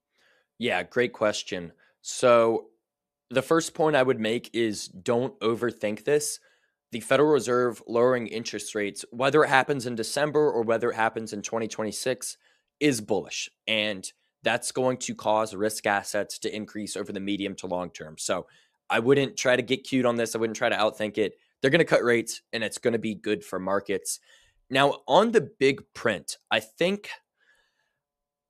Yeah, great question. So the first point I would make is don't overthink this. The Federal Reserve lowering interest rates, whether it happens in December or whether it happens in twenty twenty-six, is bullish. And that's going to cause risk assets to increase over the medium to long term. So I wouldn't try to get cute on this. I wouldn't try to outthink it. They're going to cut rates, and it's going to be good for markets. Now, on the big print, I think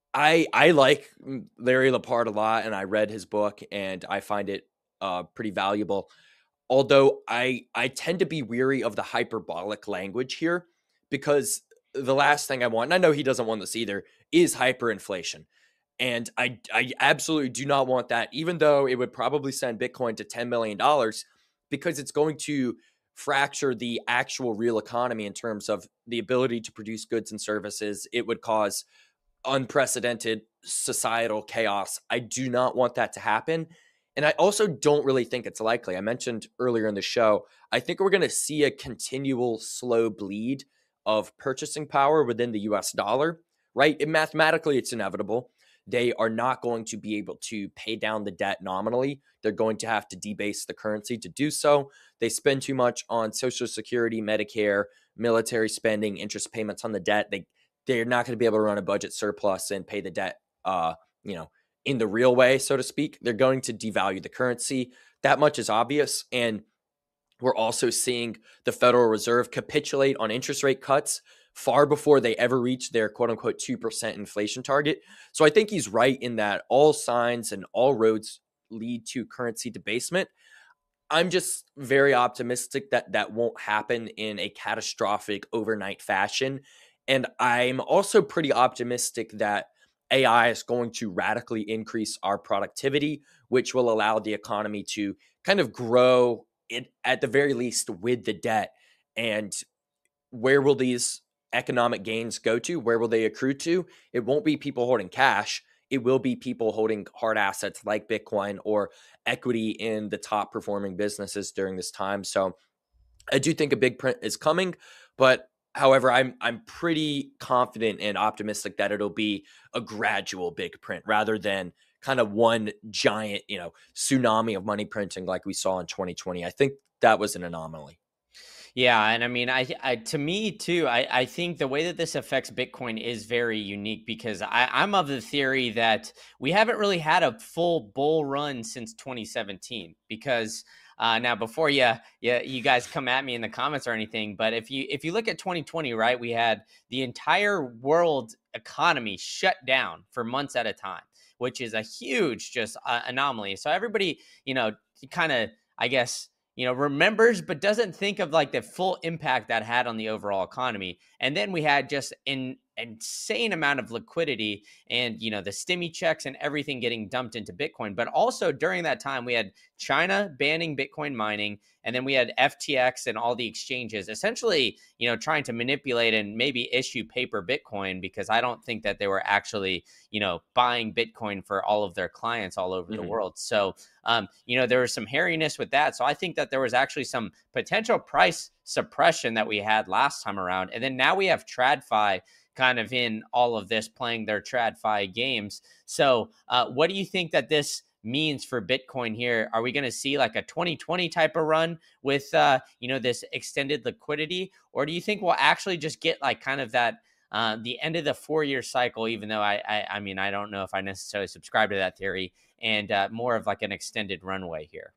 I I like Larry Lepard a lot, and I read his book, and I find it uh, pretty valuable. Although I I tend to be weary of the hyperbolic language here, because the last thing I want, and I know he doesn't want this either, is hyperinflation. And I I absolutely do not want that, even though it would probably send Bitcoin to ten million dollars, because it's going to fracture the actual real economy in terms of the ability to produce goods and services. It would cause unprecedented societal chaos. I do not want that to happen. And I also don't really think it's likely. I mentioned earlier in the show, I think we're going to see a continual slow bleed of purchasing power within the U S dollar, right? And mathematically, it's inevitable. They are not going to be able to pay down the debt nominally. They're going to have to debase the currency to do so. They spend too much on Social Security, Medicare, military spending, interest payments on the debt. They they're not going to be able to run a budget surplus and pay the debt, uh, you know, in the real way, so to speak. They're going to devalue the currency. That much is obvious. And we're also seeing the Federal Reserve capitulate on interest rate cuts far before they ever reach their quote unquote two percent inflation target. So I think he's right in that all signs and all roads lead to currency debasement. I'm just very optimistic that that won't happen in a catastrophic overnight fashion. And I'm also pretty optimistic that A I is going to radically increase our productivity, which will allow the economy to kind of grow it at the very least with the debt. And where will these economic gains go to? Where will they accrue to? It won't be people holding cash. It will be people holding hard assets like Bitcoin or equity in the top performing businesses during this time. So I do think a big print is coming, but however, I'm I'm pretty confident and optimistic that it'll be a gradual big print rather than kind of one giant, you know, tsunami of money printing like we saw in twenty twenty. I think that was an anomaly. Yeah, and I mean, I, I to me too, I, I think the way that this affects Bitcoin is very unique because I, I'm of the theory that we haven't really had a full bull run since twenty seventeen. Because uh, now, before you, you you guys come at me in the comments or anything, but if you if you look at twenty twenty, right, we had the entire world economy shut down for months at a time, which is a huge just uh, anomaly. So everybody, you know, kind of, I guess, you know, remembers, but doesn't think of like the full impact that had on the overall economy. And then we had just an insane amount of liquidity and, you know, the stimmy checks and everything getting dumped into Bitcoin. But also during that time, we had China banning Bitcoin mining. And then we had F T X and all the exchanges essentially, you know, trying to manipulate and maybe issue paper Bitcoin, because I don't think that they were actually, you know, buying Bitcoin for all of their clients all over mm-hmm. the world. So, um, you know, there was some hairiness with that. So I think that there was actually some potential price suppression that we had last time around. And then now we have TradFi kind of in all of this, playing their TradFi games. So uh, what do you think that this means for Bitcoin here? Are we going to see like a twenty twenty type of run with, uh, you know, this extended liquidity? Or do you think we'll actually just get like kind of that, uh, the end of the four-year cycle, even though I, I, I mean, I don't know if I necessarily subscribe to that theory, and uh, more of like an extended runway here?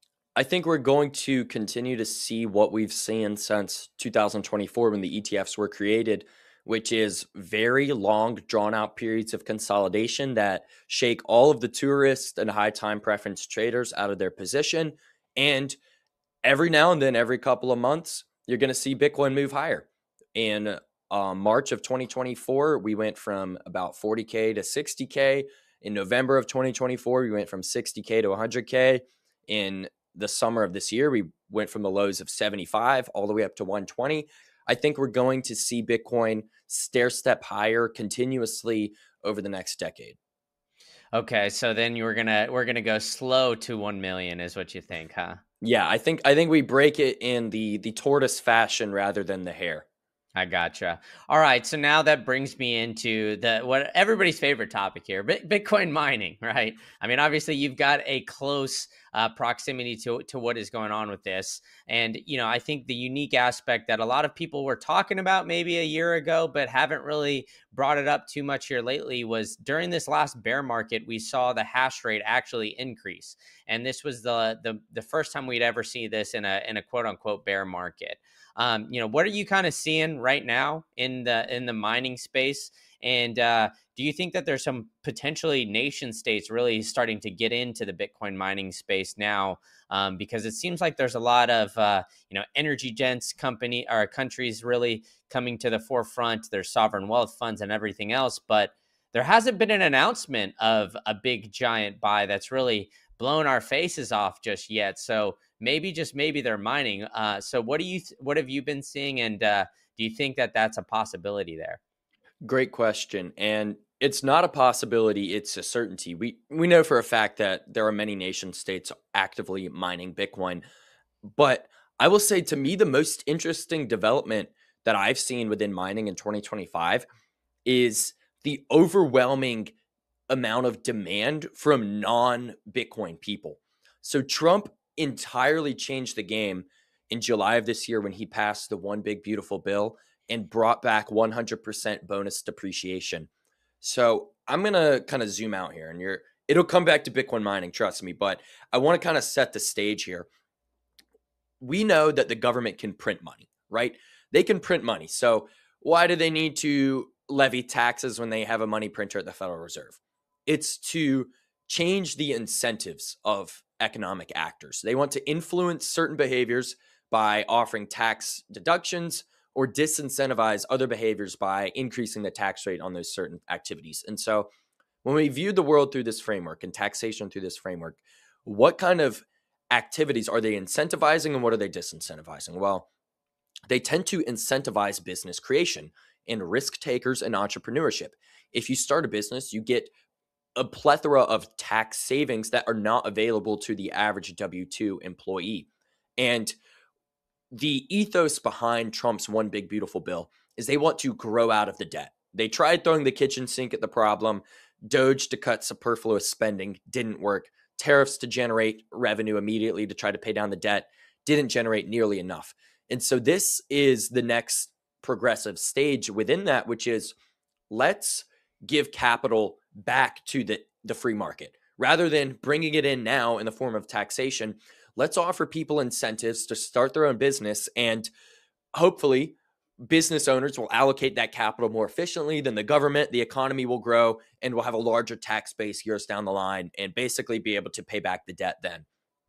I think we're going to continue to see what we've seen since two thousand twenty-four when the E T Fs were created, which is very long, drawn-out periods of consolidation that shake all of the tourists and high time preference traders out of their position. And every now and then, every couple of months, you're going to see Bitcoin move higher. In um, March of twenty twenty-four, we went from about forty K to sixty K. In November of twenty twenty-four, we went from sixty K to one hundred K. In the summer of this year, we went from the lows of seventy-five all the way up to one twenty. I think we're going to see Bitcoin stair step higher continuously over the next decade. Okay, so then you're gonna we're gonna go slow to one million, is what you think, huh? Yeah, I think I think we break it in the the tortoise fashion rather than the hare. I gotcha. All right, so now that brings me into the what everybody's favorite topic here, Bitcoin mining, right? I mean, obviously you've got a close uh, proximity to to what is going on with this, and you know, I think the unique aspect that a lot of people were talking about maybe a year ago, but haven't really brought it up too much here lately, was during this last bear market, we saw the hash rate actually increase, and this was the the the first time we'd ever see this in a in a quote unquote bear market. Um, you know, what are you kind of seeing right now in the in the mining space? And uh, do you think that there's some potentially nation states really starting to get into the Bitcoin mining space now? Um, because it seems like there's a lot of uh, you know energy dense company or countries really coming to the forefront. There's sovereign wealth funds and everything else, but there hasn't been an announcement of a big giant buy that's really blown our faces off just yet. So maybe, just maybe, they're mining. Uh, so what do you th- what have you been seeing, and uh, do you think that that's a possibility there? Great question. And it's not a possibility, it's a certainty. We we know for a fact that there are many nation states actively mining Bitcoin. But I will say, to me, the most interesting development that I've seen within mining in twenty twenty-five is the overwhelming amount of demand from non-Bitcoin people. So Trump entirely changed the game in July of this year when he passed the One Big Beautiful Bill and brought back one hundred percent bonus depreciation. So I'm going to kind of zoom out here, and you're it'll come back to Bitcoin mining, trust me, but I want to kind of set the stage here. We know that the government can print money, right? They can print money. So why do they need to levy taxes when they have a money printer at the Federal Reserve? It's to change the incentives of economic actors. They want to influence certain behaviors by offering tax deductions or disincentivize other behaviors by increasing the tax rate on those certain activities. And so when we view the world through this framework and taxation through this framework, what kind of activities are they incentivizing and what are they disincentivizing? Well, they tend to incentivize business creation and risk takers and entrepreneurship. If you start a business, you get a plethora of tax savings that are not available to the average W two employee. And the ethos behind Trump's One Big Beautiful Bill is they want to grow out of the debt. They tried throwing the kitchen sink at the problem, Doge to cut superfluous spending, didn't work. Tariffs to generate revenue immediately to try to pay down the debt, didn't generate nearly enough. And so this is the next progressive stage within that, which is let's give capital back to the, the free market. Rather than bringing it in now in the form of taxation, let's offer people incentives to start their own business, and hopefully business owners will allocate that capital more efficiently than the government. The economy will grow and we'll have a larger tax base years down the line and basically be able to pay back the debt then.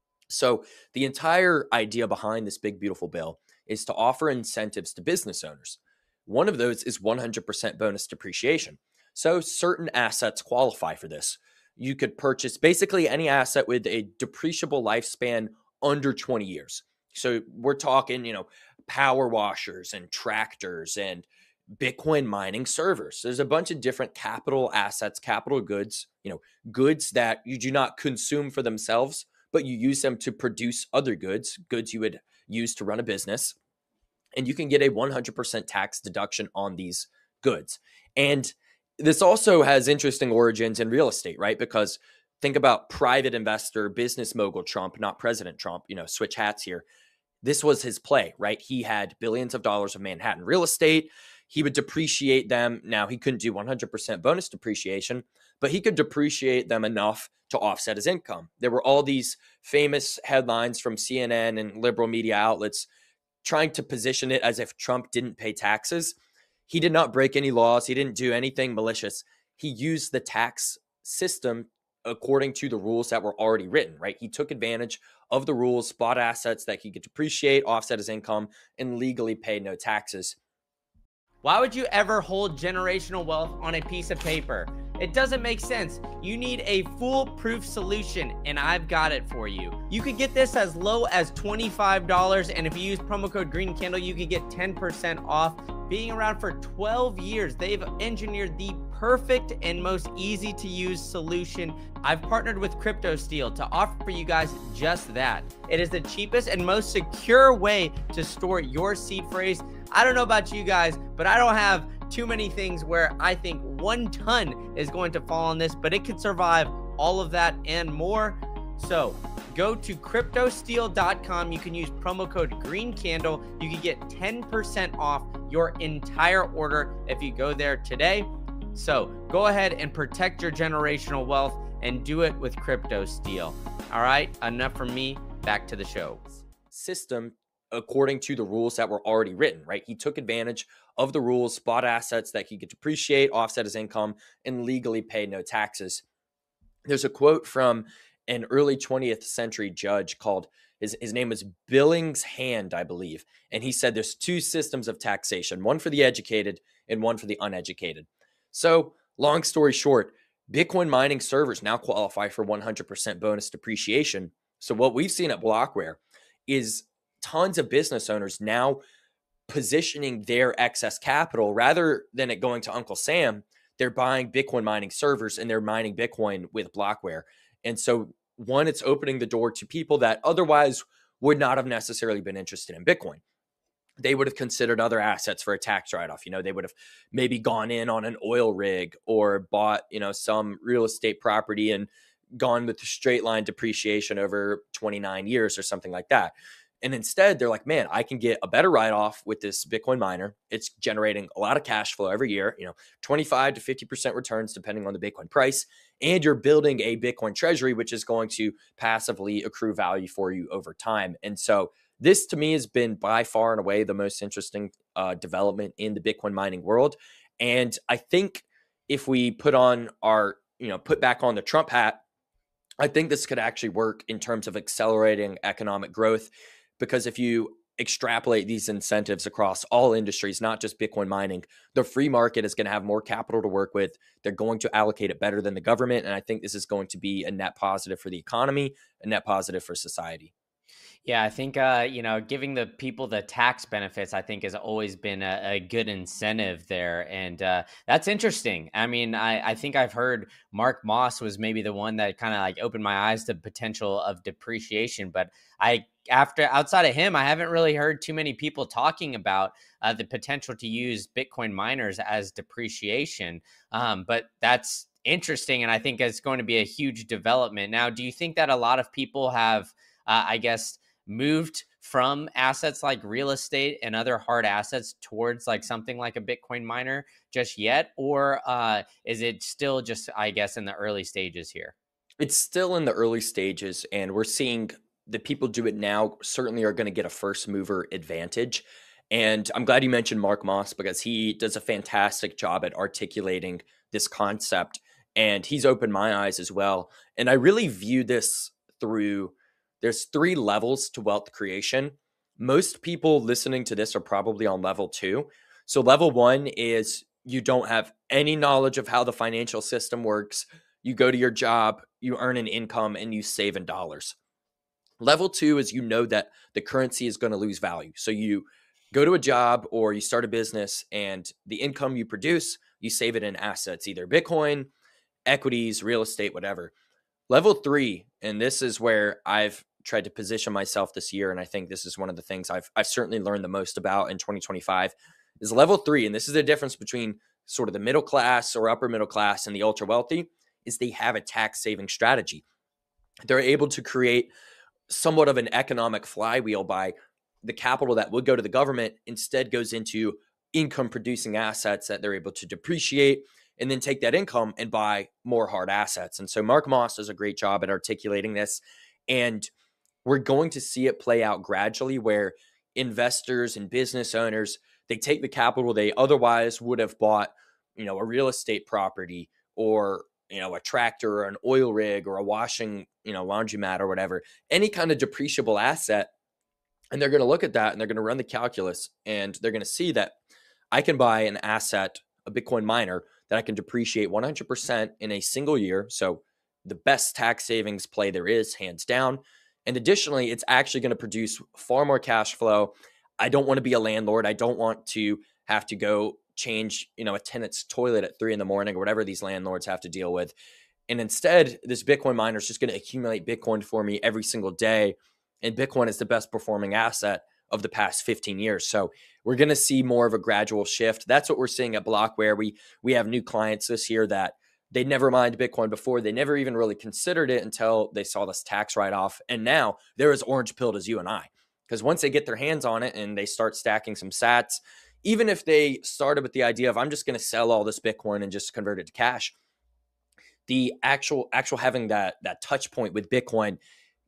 So the entire idea behind this Big Beautiful Bill is to offer incentives to business owners. One of those is one hundred percent bonus depreciation. So certain assets qualify for this. You could purchase basically any asset with a depreciable lifespan under twenty years. So we're talking, you know, power washers and tractors and Bitcoin mining servers. There's a bunch of different capital assets, capital goods, you know, goods that you do not consume for themselves, but you use them to produce other goods, goods you would use to run a business. And you can get a one hundred percent tax deduction on these goods. And this also has interesting origins in real estate, right? Because think about private investor, business mogul Trump, not President Trump, you know, switch hats here. This was his play, right? He had billions of dollars of Manhattan real estate. He would depreciate them. Now, he couldn't do one hundred percent bonus depreciation, but he could depreciate them enough to offset his income. There were all these famous headlines from C N N and liberal media outlets trying to position it as if Trump didn't pay taxes. He did not break any laws. He didn't do anything malicious. He used the tax system according to the rules that were already written, right? He took advantage of the rules, bought assets that he could depreciate, offset his income, and legally pay no taxes. Why would you ever hold generational wealth on a piece of paper? It doesn't make sense. You need a foolproof solution, and I've got it for you. You could get this as low as twenty-five dollars, and if you use promo code Green Candle, you could get ten percent off. Being around for twelve years, they've engineered the perfect and most easy to use solution. I've partnered with CryptoSteel to offer you guys just that. It is the cheapest and most secure way to store your seed phrase. I don't know about you guys, but I don't have too many things where I think one ton is going to fall on this, but it could survive all of that and more. So go to crypto steel dot com. You can use promo code Green Candle. You can get ten percent off your entire order if you go there today. So go ahead and protect your generational wealth and do it with CryptoSteel. All right, enough from me. Back to the show. System according to the rules that were already written, right? He took advantage of the rules, bought assets that he could depreciate, offset his income, and legally pay no taxes. There's a quote from an early twentieth century judge called, his, his name was Billingshand, I believe. And he said there's two systems of taxation, one for the educated and one for the uneducated. So long story short, Bitcoin mining servers now qualify for one hundred percent bonus depreciation. So what we've seen at Blockware is tons of business owners now positioning their excess capital rather than it going to Uncle Sam. They're buying Bitcoin mining servers and they're mining Bitcoin with Blockware. And so one, it's opening the door to people that otherwise would not have necessarily been interested in Bitcoin. They would have considered other assets for a tax write-off. You know, they would have maybe gone in on an oil rig or bought, you know, some real estate property and gone with the straight line depreciation over twenty-nine years or something like that. And instead, they're like, man, I can get a better write-off with this Bitcoin miner. It's generating a lot of cash flow every year, you know, twenty-five to fifty percent returns depending on the Bitcoin price. And you're building a Bitcoin treasury, which is going to passively accrue value for you over time. And so this to me has been by far and away the most interesting uh, development in the Bitcoin mining world. And I think if we put on our, you know, put back on the Trump hat, I think this could actually work in terms of accelerating economic growth. Because if you extrapolate these incentives across all industries, not just Bitcoin mining, the free market is going to have more capital to work with. They're going to allocate it better than the government. And I think this is going to be a net positive for the economy, a net positive for society. Yeah, I think, uh, you know, giving the people the tax benefits, I think has always been a, a good incentive there. And uh, that's interesting. I mean, I, I think I've heard Mark Moss was maybe the one that kind of like opened my eyes to potential of depreciation. But I, after outside of him, I haven't really heard too many people talking about uh, the potential to use Bitcoin miners as depreciation. Um, but that's interesting. And I think it's going to be a huge development. Now, do you think that a lot of people have, uh, I guess, moved from assets like real estate and other hard assets towards like something like a Bitcoin miner just yet? Or uh, is it still just, I guess, in the early stages here? It's still in the early stages, and we're seeing the people do it now certainly are going to get a first mover advantage. And I'm glad you mentioned Mark Moss because he does a fantastic job at articulating this concept, and he's opened my eyes as well. And I really view this through, there's three levels to wealth creation. Most people listening to this are probably on level two. So level one is you don't have any knowledge of how the financial system works. You go to your job, you earn an income, and you save in dollars. Level two is you know that the currency is going to lose value. So you go to a job or you start a business, and the income you produce, you save it in assets, either Bitcoin, equities, real estate, whatever. Level three, and this is where I've tried to position myself this year, and I think this is one of the things I've I've certainly learned the most about in twenty twenty-five, is level three, and this is the difference between sort of the middle class or upper middle class and the ultra wealthy, is they have a tax saving strategy. They're able to create somewhat of an economic flywheel by the capital that would go to the government instead goes into income producing assets that they're able to depreciate and then take that income and buy more hard assets. And so Mark Moss does a great job at articulating this. And we're going to see it play out gradually where investors and business owners, they take the capital they otherwise would have bought, you know, a real estate property or, you know, a tractor or an oil rig or a washing, you know, laundromat or whatever, any kind of depreciable asset. And they're going to look at that and they're going to run the calculus and they're going to see that I can buy an asset, a Bitcoin miner that I can depreciate one hundred percent in a single year. So the best tax savings play there is, hands down. And additionally, it's actually going to produce far more cash flow. I don't want to be a landlord. I don't want to have to go change, you know, a tenant's toilet at three in the morning or whatever these landlords have to deal with. And instead, this Bitcoin miner is just going to accumulate Bitcoin for me every single day. And Bitcoin is the best performing asset of the past fifteen years. So we're going to see more of a gradual shift. That's what we're seeing at Blockware. We, we have new clients this year that they never mined Bitcoin before. They never even really considered it until they saw this tax write-off. And now they're as orange-pilled as you and I. Because once they get their hands on it and they start stacking some sats, even if they started with the idea of I'm just going to sell all this Bitcoin and just convert it to cash, the actual actual having that that touch point with Bitcoin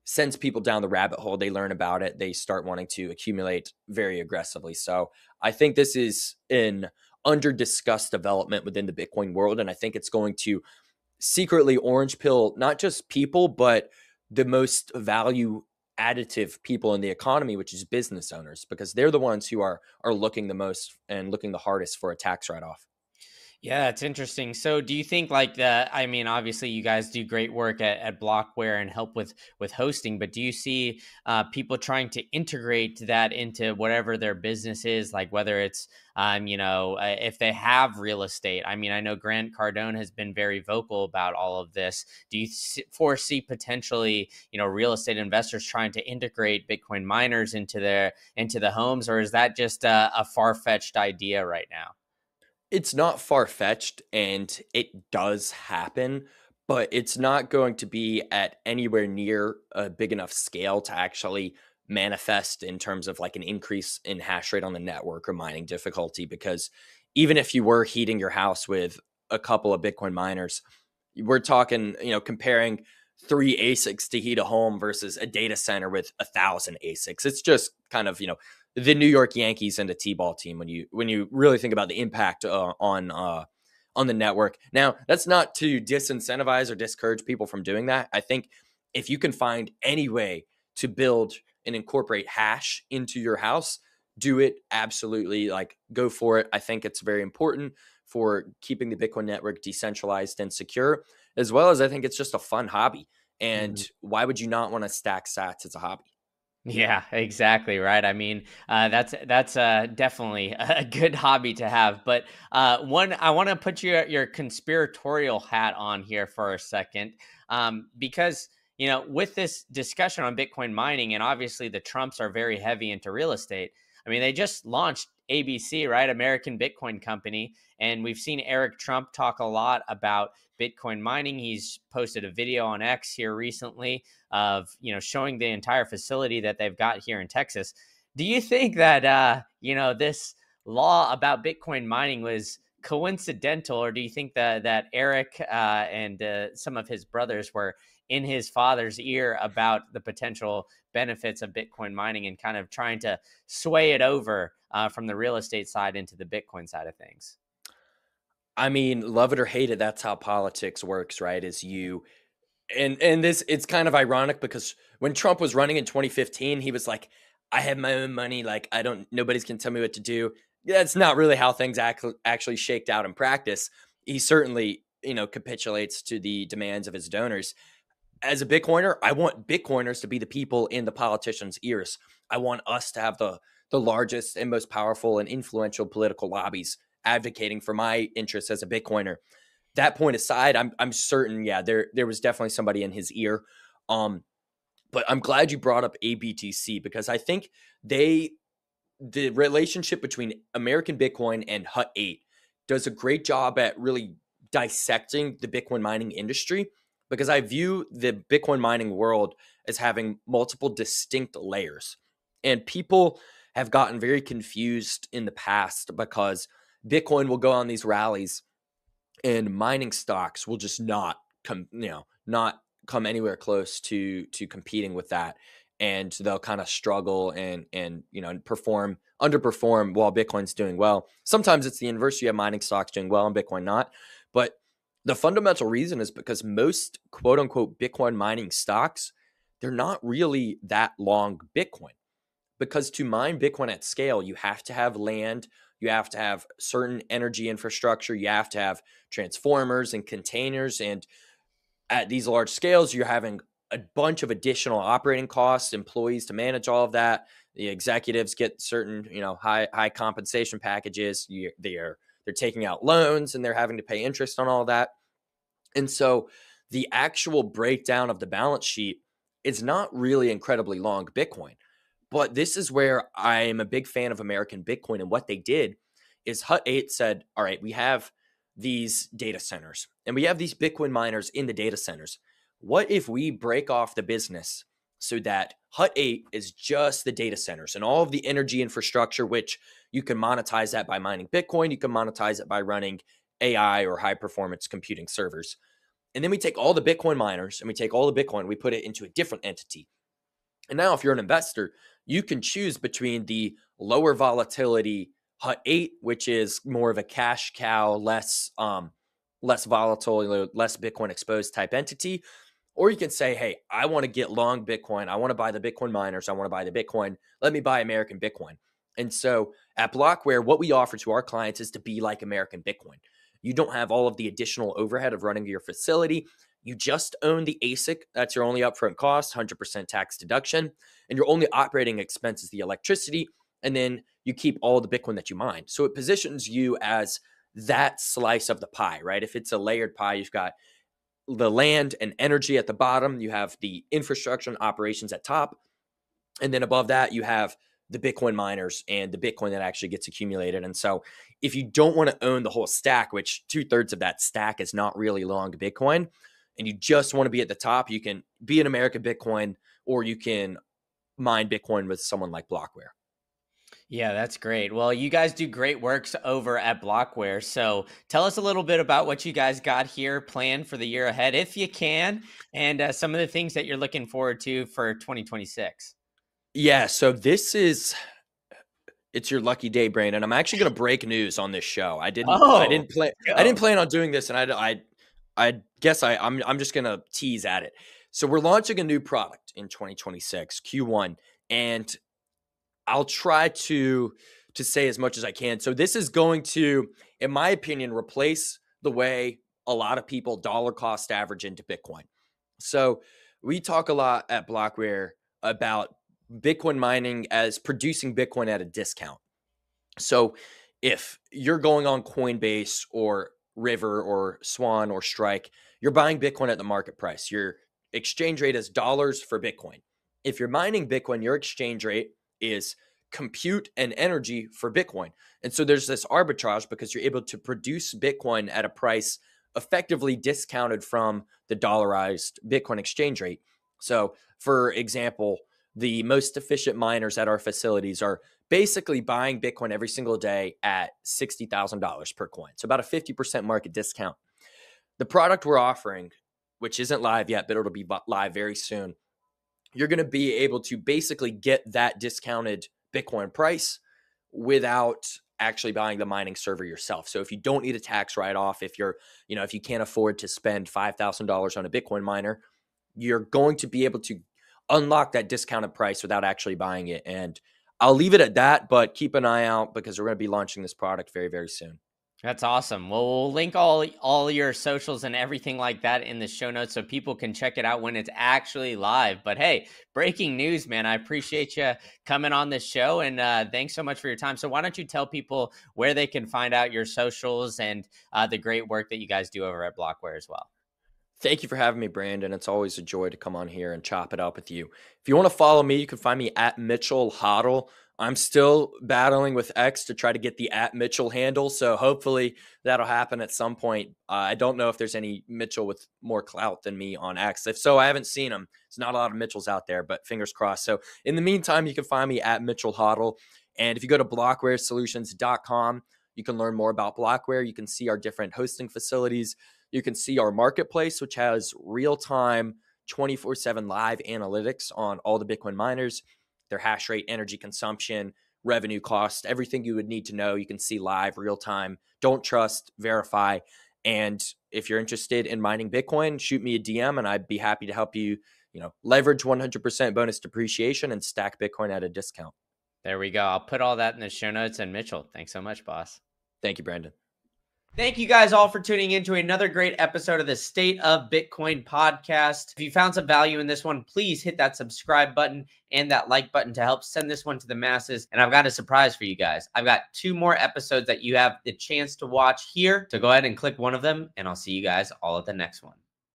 sends people down the rabbit hole. They learn about it. They start wanting to accumulate very aggressively. So I think this is an under discussed development within the Bitcoin world. And I think it's going to secretly orange pill, not just people, but the most value additive people in the economy, which is business owners, because they're the ones who are, are looking the most and looking the hardest for a tax write-off. Yeah, it's interesting. So do you think like the, I mean, obviously you guys do great work at, at Blockware and help with, with hosting, but do you see uh, people trying to integrate that into whatever their business is, like whether it's, um, you know, uh, if they have real estate? I mean, I know Grant Cardone has been very vocal about all of this. Do you s- foresee potentially, you know, real estate investors trying to integrate Bitcoin miners into their, into the homes, or is that just a, a far-fetched idea right now? It's not far-fetched, and it does happen, but it's not going to be at anywhere near a big enough scale to actually manifest in terms of like an increase in hash rate on the network or mining difficulty. Because even if you were heating your house with a couple of Bitcoin miners, we're talking, you know, comparing three A S I Cs to heat a home versus a data center with a thousand A S I Cs. It's just kind of, you know, the New York Yankees and a T-ball team when you when you really think about the impact uh, on uh, on the network. Now, that's not to disincentivize or discourage people from doing that. I think if you can find any way to build and incorporate hash into your house, do it. Absolutely, like go for it. I think it's very important for keeping the Bitcoin network decentralized and secure, as well as I think it's just a fun hobby. And Mhm. why would you not want to stack sats as a hobby? Yeah, exactly right. I mean, uh, that's that's uh, definitely a good hobby to have. But uh, one, I want to put your your conspiratorial hat on here for a second, um, because you know, with this discussion on Bitcoin mining, and obviously the Trumps are very heavy into real estate. I mean, they just launched A B C, right, American Bitcoin Company, and we've seen Eric Trump talk a lot about Bitcoin mining. He's posted a video on X here recently of, you know, showing the entire facility that they've got here in Texas. Do you think that uh, you know, this law about Bitcoin mining was coincidental, or do you think that that Eric uh, and uh, some of his brothers were in his father's ear about the potential benefits of Bitcoin mining and kind of trying to sway it over uh, from the real estate side into the Bitcoin side of things? I mean, love it or hate it, that's how politics works, right? Is you and and this it's kind of ironic because when Trump was running in twenty fifteen, he was like, "I have my own money, like I don't nobody's can tell me what to do." That's not really how things act, actually shaked out in practice. He certainly, you know, capitulates to the demands of his donors. As a Bitcoiner, I want Bitcoiners to be the people in the politicians' ears. I want us to have the the largest and most powerful and influential political lobbies advocating for my interests as a Bitcoiner. That point aside, I'm I'm certain, yeah, there there was definitely somebody in his ear. Um, but I'm glad you brought up A B T C because I think they the relationship between American Bitcoin and Hut eight does a great job at really dissecting the Bitcoin mining industry because I view the Bitcoin mining world as having multiple distinct layers. And people have gotten very confused in the past because Bitcoin will go on these rallies and mining stocks will just not come, you know, not come anywhere close to to competing with that, and they'll kind of struggle and and you know perform underperform while Bitcoin's doing well. Sometimes it's the inverse; you have mining stocks doing well and Bitcoin not. But the fundamental reason is because most quote unquote Bitcoin mining stocks, they're not really that long Bitcoin because to mine Bitcoin at scale, you have to have land, you have to have certain energy infrastructure, you have to have transformers and containers. And at these large scales, you're having a bunch of additional operating costs, employees to manage all of that. The executives get certain, you know, high high compensation packages. You, they're they're taking out loans and they're having to pay interest on all of that. And so the actual breakdown of the balance sheet is not really incredibly long Bitcoin. But this is where I am a big fan of American Bitcoin. And what they did is Hut eight said, all right, we have these data centers and we have these Bitcoin miners in the data centers. What if we break off the business so that Hut eight is just the data centers and all of the energy infrastructure, which you can monetize that by mining Bitcoin, you can monetize it by running A I or high performance computing servers. And then we take all the Bitcoin miners and we take all the Bitcoin, we put it into a different entity. And now if you're an investor, you can choose between the lower volatility Hut eight, which is more of a cash cow, less um, less volatile, less Bitcoin exposed type entity. Or you can say, hey, I want to get long Bitcoin. I want to buy the Bitcoin miners. I want to buy the Bitcoin. Let me buy American Bitcoin. And so at Blockware, what we offer to our clients is to be like American Bitcoin. You don't have all of the additional overhead of running your facility. You just own the A S I C. That's your only upfront cost, one hundred percent tax deduction. And your only operating expense is the electricity. And then you keep all the Bitcoin that you mine. So it positions you as that slice of the pie, right? If it's a layered pie, you've got the land and energy at the bottom. You have the infrastructure and operations at top. And then above that, you have the Bitcoin miners and the Bitcoin that actually gets accumulated. And so if you don't want to own the whole stack, which two thirds of that stack is not really long Bitcoin, and you just want to be at the top, you can be an American Bitcoin, or you can mine Bitcoin with someone like Blockware. Yeah, that's great. Well, you guys do great works over at Blockware. So tell us a little bit about what you guys got here planned for the year ahead, if you can, and uh, some of the things that you're looking forward to for twenty twenty-six. Yeah, so this is, it's your lucky day, Brandon. I'm actually going to break news on this show. I didn't, Oh, I didn't plan, go. I didn't plan on doing this, and I, I, I guess I, I'm, I'm just going to tease at it. So we're launching a new product in twenty twenty-six, Q one, and I'll try to to say as much as I can. So this is going to, in my opinion, replace the way a lot of people dollar cost average into Bitcoin. So we talk a lot at Blockware about Bitcoin mining as producing Bitcoin at a discount. So if you're going on Coinbase or River or Swan or Strike, you're buying Bitcoin at the market price. Your exchange rate is dollars for Bitcoin. If you're mining Bitcoin, your exchange rate is compute and energy for Bitcoin. And so there's this arbitrage because you're able to produce Bitcoin at a price effectively discounted from the dollarized Bitcoin exchange rate. So for example, the most efficient miners at our facilities are basically buying Bitcoin every single day at sixty thousand dollars per coin. So about a fifty percent market discount. The product we're offering, which isn't live yet, but it'll be live very soon, you're going to be able to basically get that discounted Bitcoin price without actually buying the mining server yourself. So if you don't need a tax write-off, if you're, you know, if you can't afford to spend five thousand dollars on a Bitcoin miner, you're going to be able to unlock that discounted price without actually buying it. And I'll leave it at that, but keep an eye out because we're going to be launching this product very, very soon. That's awesome. Well, we'll link all all your socials and everything like that in the show notes so people can check it out when it's actually live. But hey, breaking news, man. I appreciate you coming on this show, and uh, thanks so much for your time. So why don't you tell people where they can find out your socials and uh, the great work that you guys do over at Blockware as well. Thank you for having me, Brandon. It's always a joy to come on here and chop it up with you. If you want to follow me, you can find me at Mitchell Hodl. I'm still battling with X to try to get the at Mitchell handle, so hopefully that'll happen at some point. Uh, I don't know if there's any Mitchell with more clout than me on X. If so, I haven't seen him. There's not a lot of Mitchells out there, but fingers crossed. So in the meantime, you can find me at Mitchell Hodl. And if you go to blockware solutions dot com, you can learn more about Blockware. You can see our different hosting facilities. You can see our marketplace, which has real-time twenty-four seven live analytics on all the Bitcoin miners, their hash rate, energy consumption, revenue cost, everything you would need to know. You can see live, real time. Don't trust, verify. And if you're interested in mining Bitcoin, shoot me a D M and I'd be happy to help you, you know, leverage one hundred percent bonus depreciation and stack Bitcoin at a discount. There we go. I'll put all that in the show notes. And Mitchell, thanks so much, boss. Thank you, Brandon. Thank you guys all for tuning in to another great episode of the State of Bitcoin podcast. If you found some value in this one, please hit that subscribe button and that like button to help send this one to the masses. And I've got a surprise for you guys. I've got two more episodes that you have the chance to watch here. So go ahead and click one of them, and I'll see you guys all at the next one.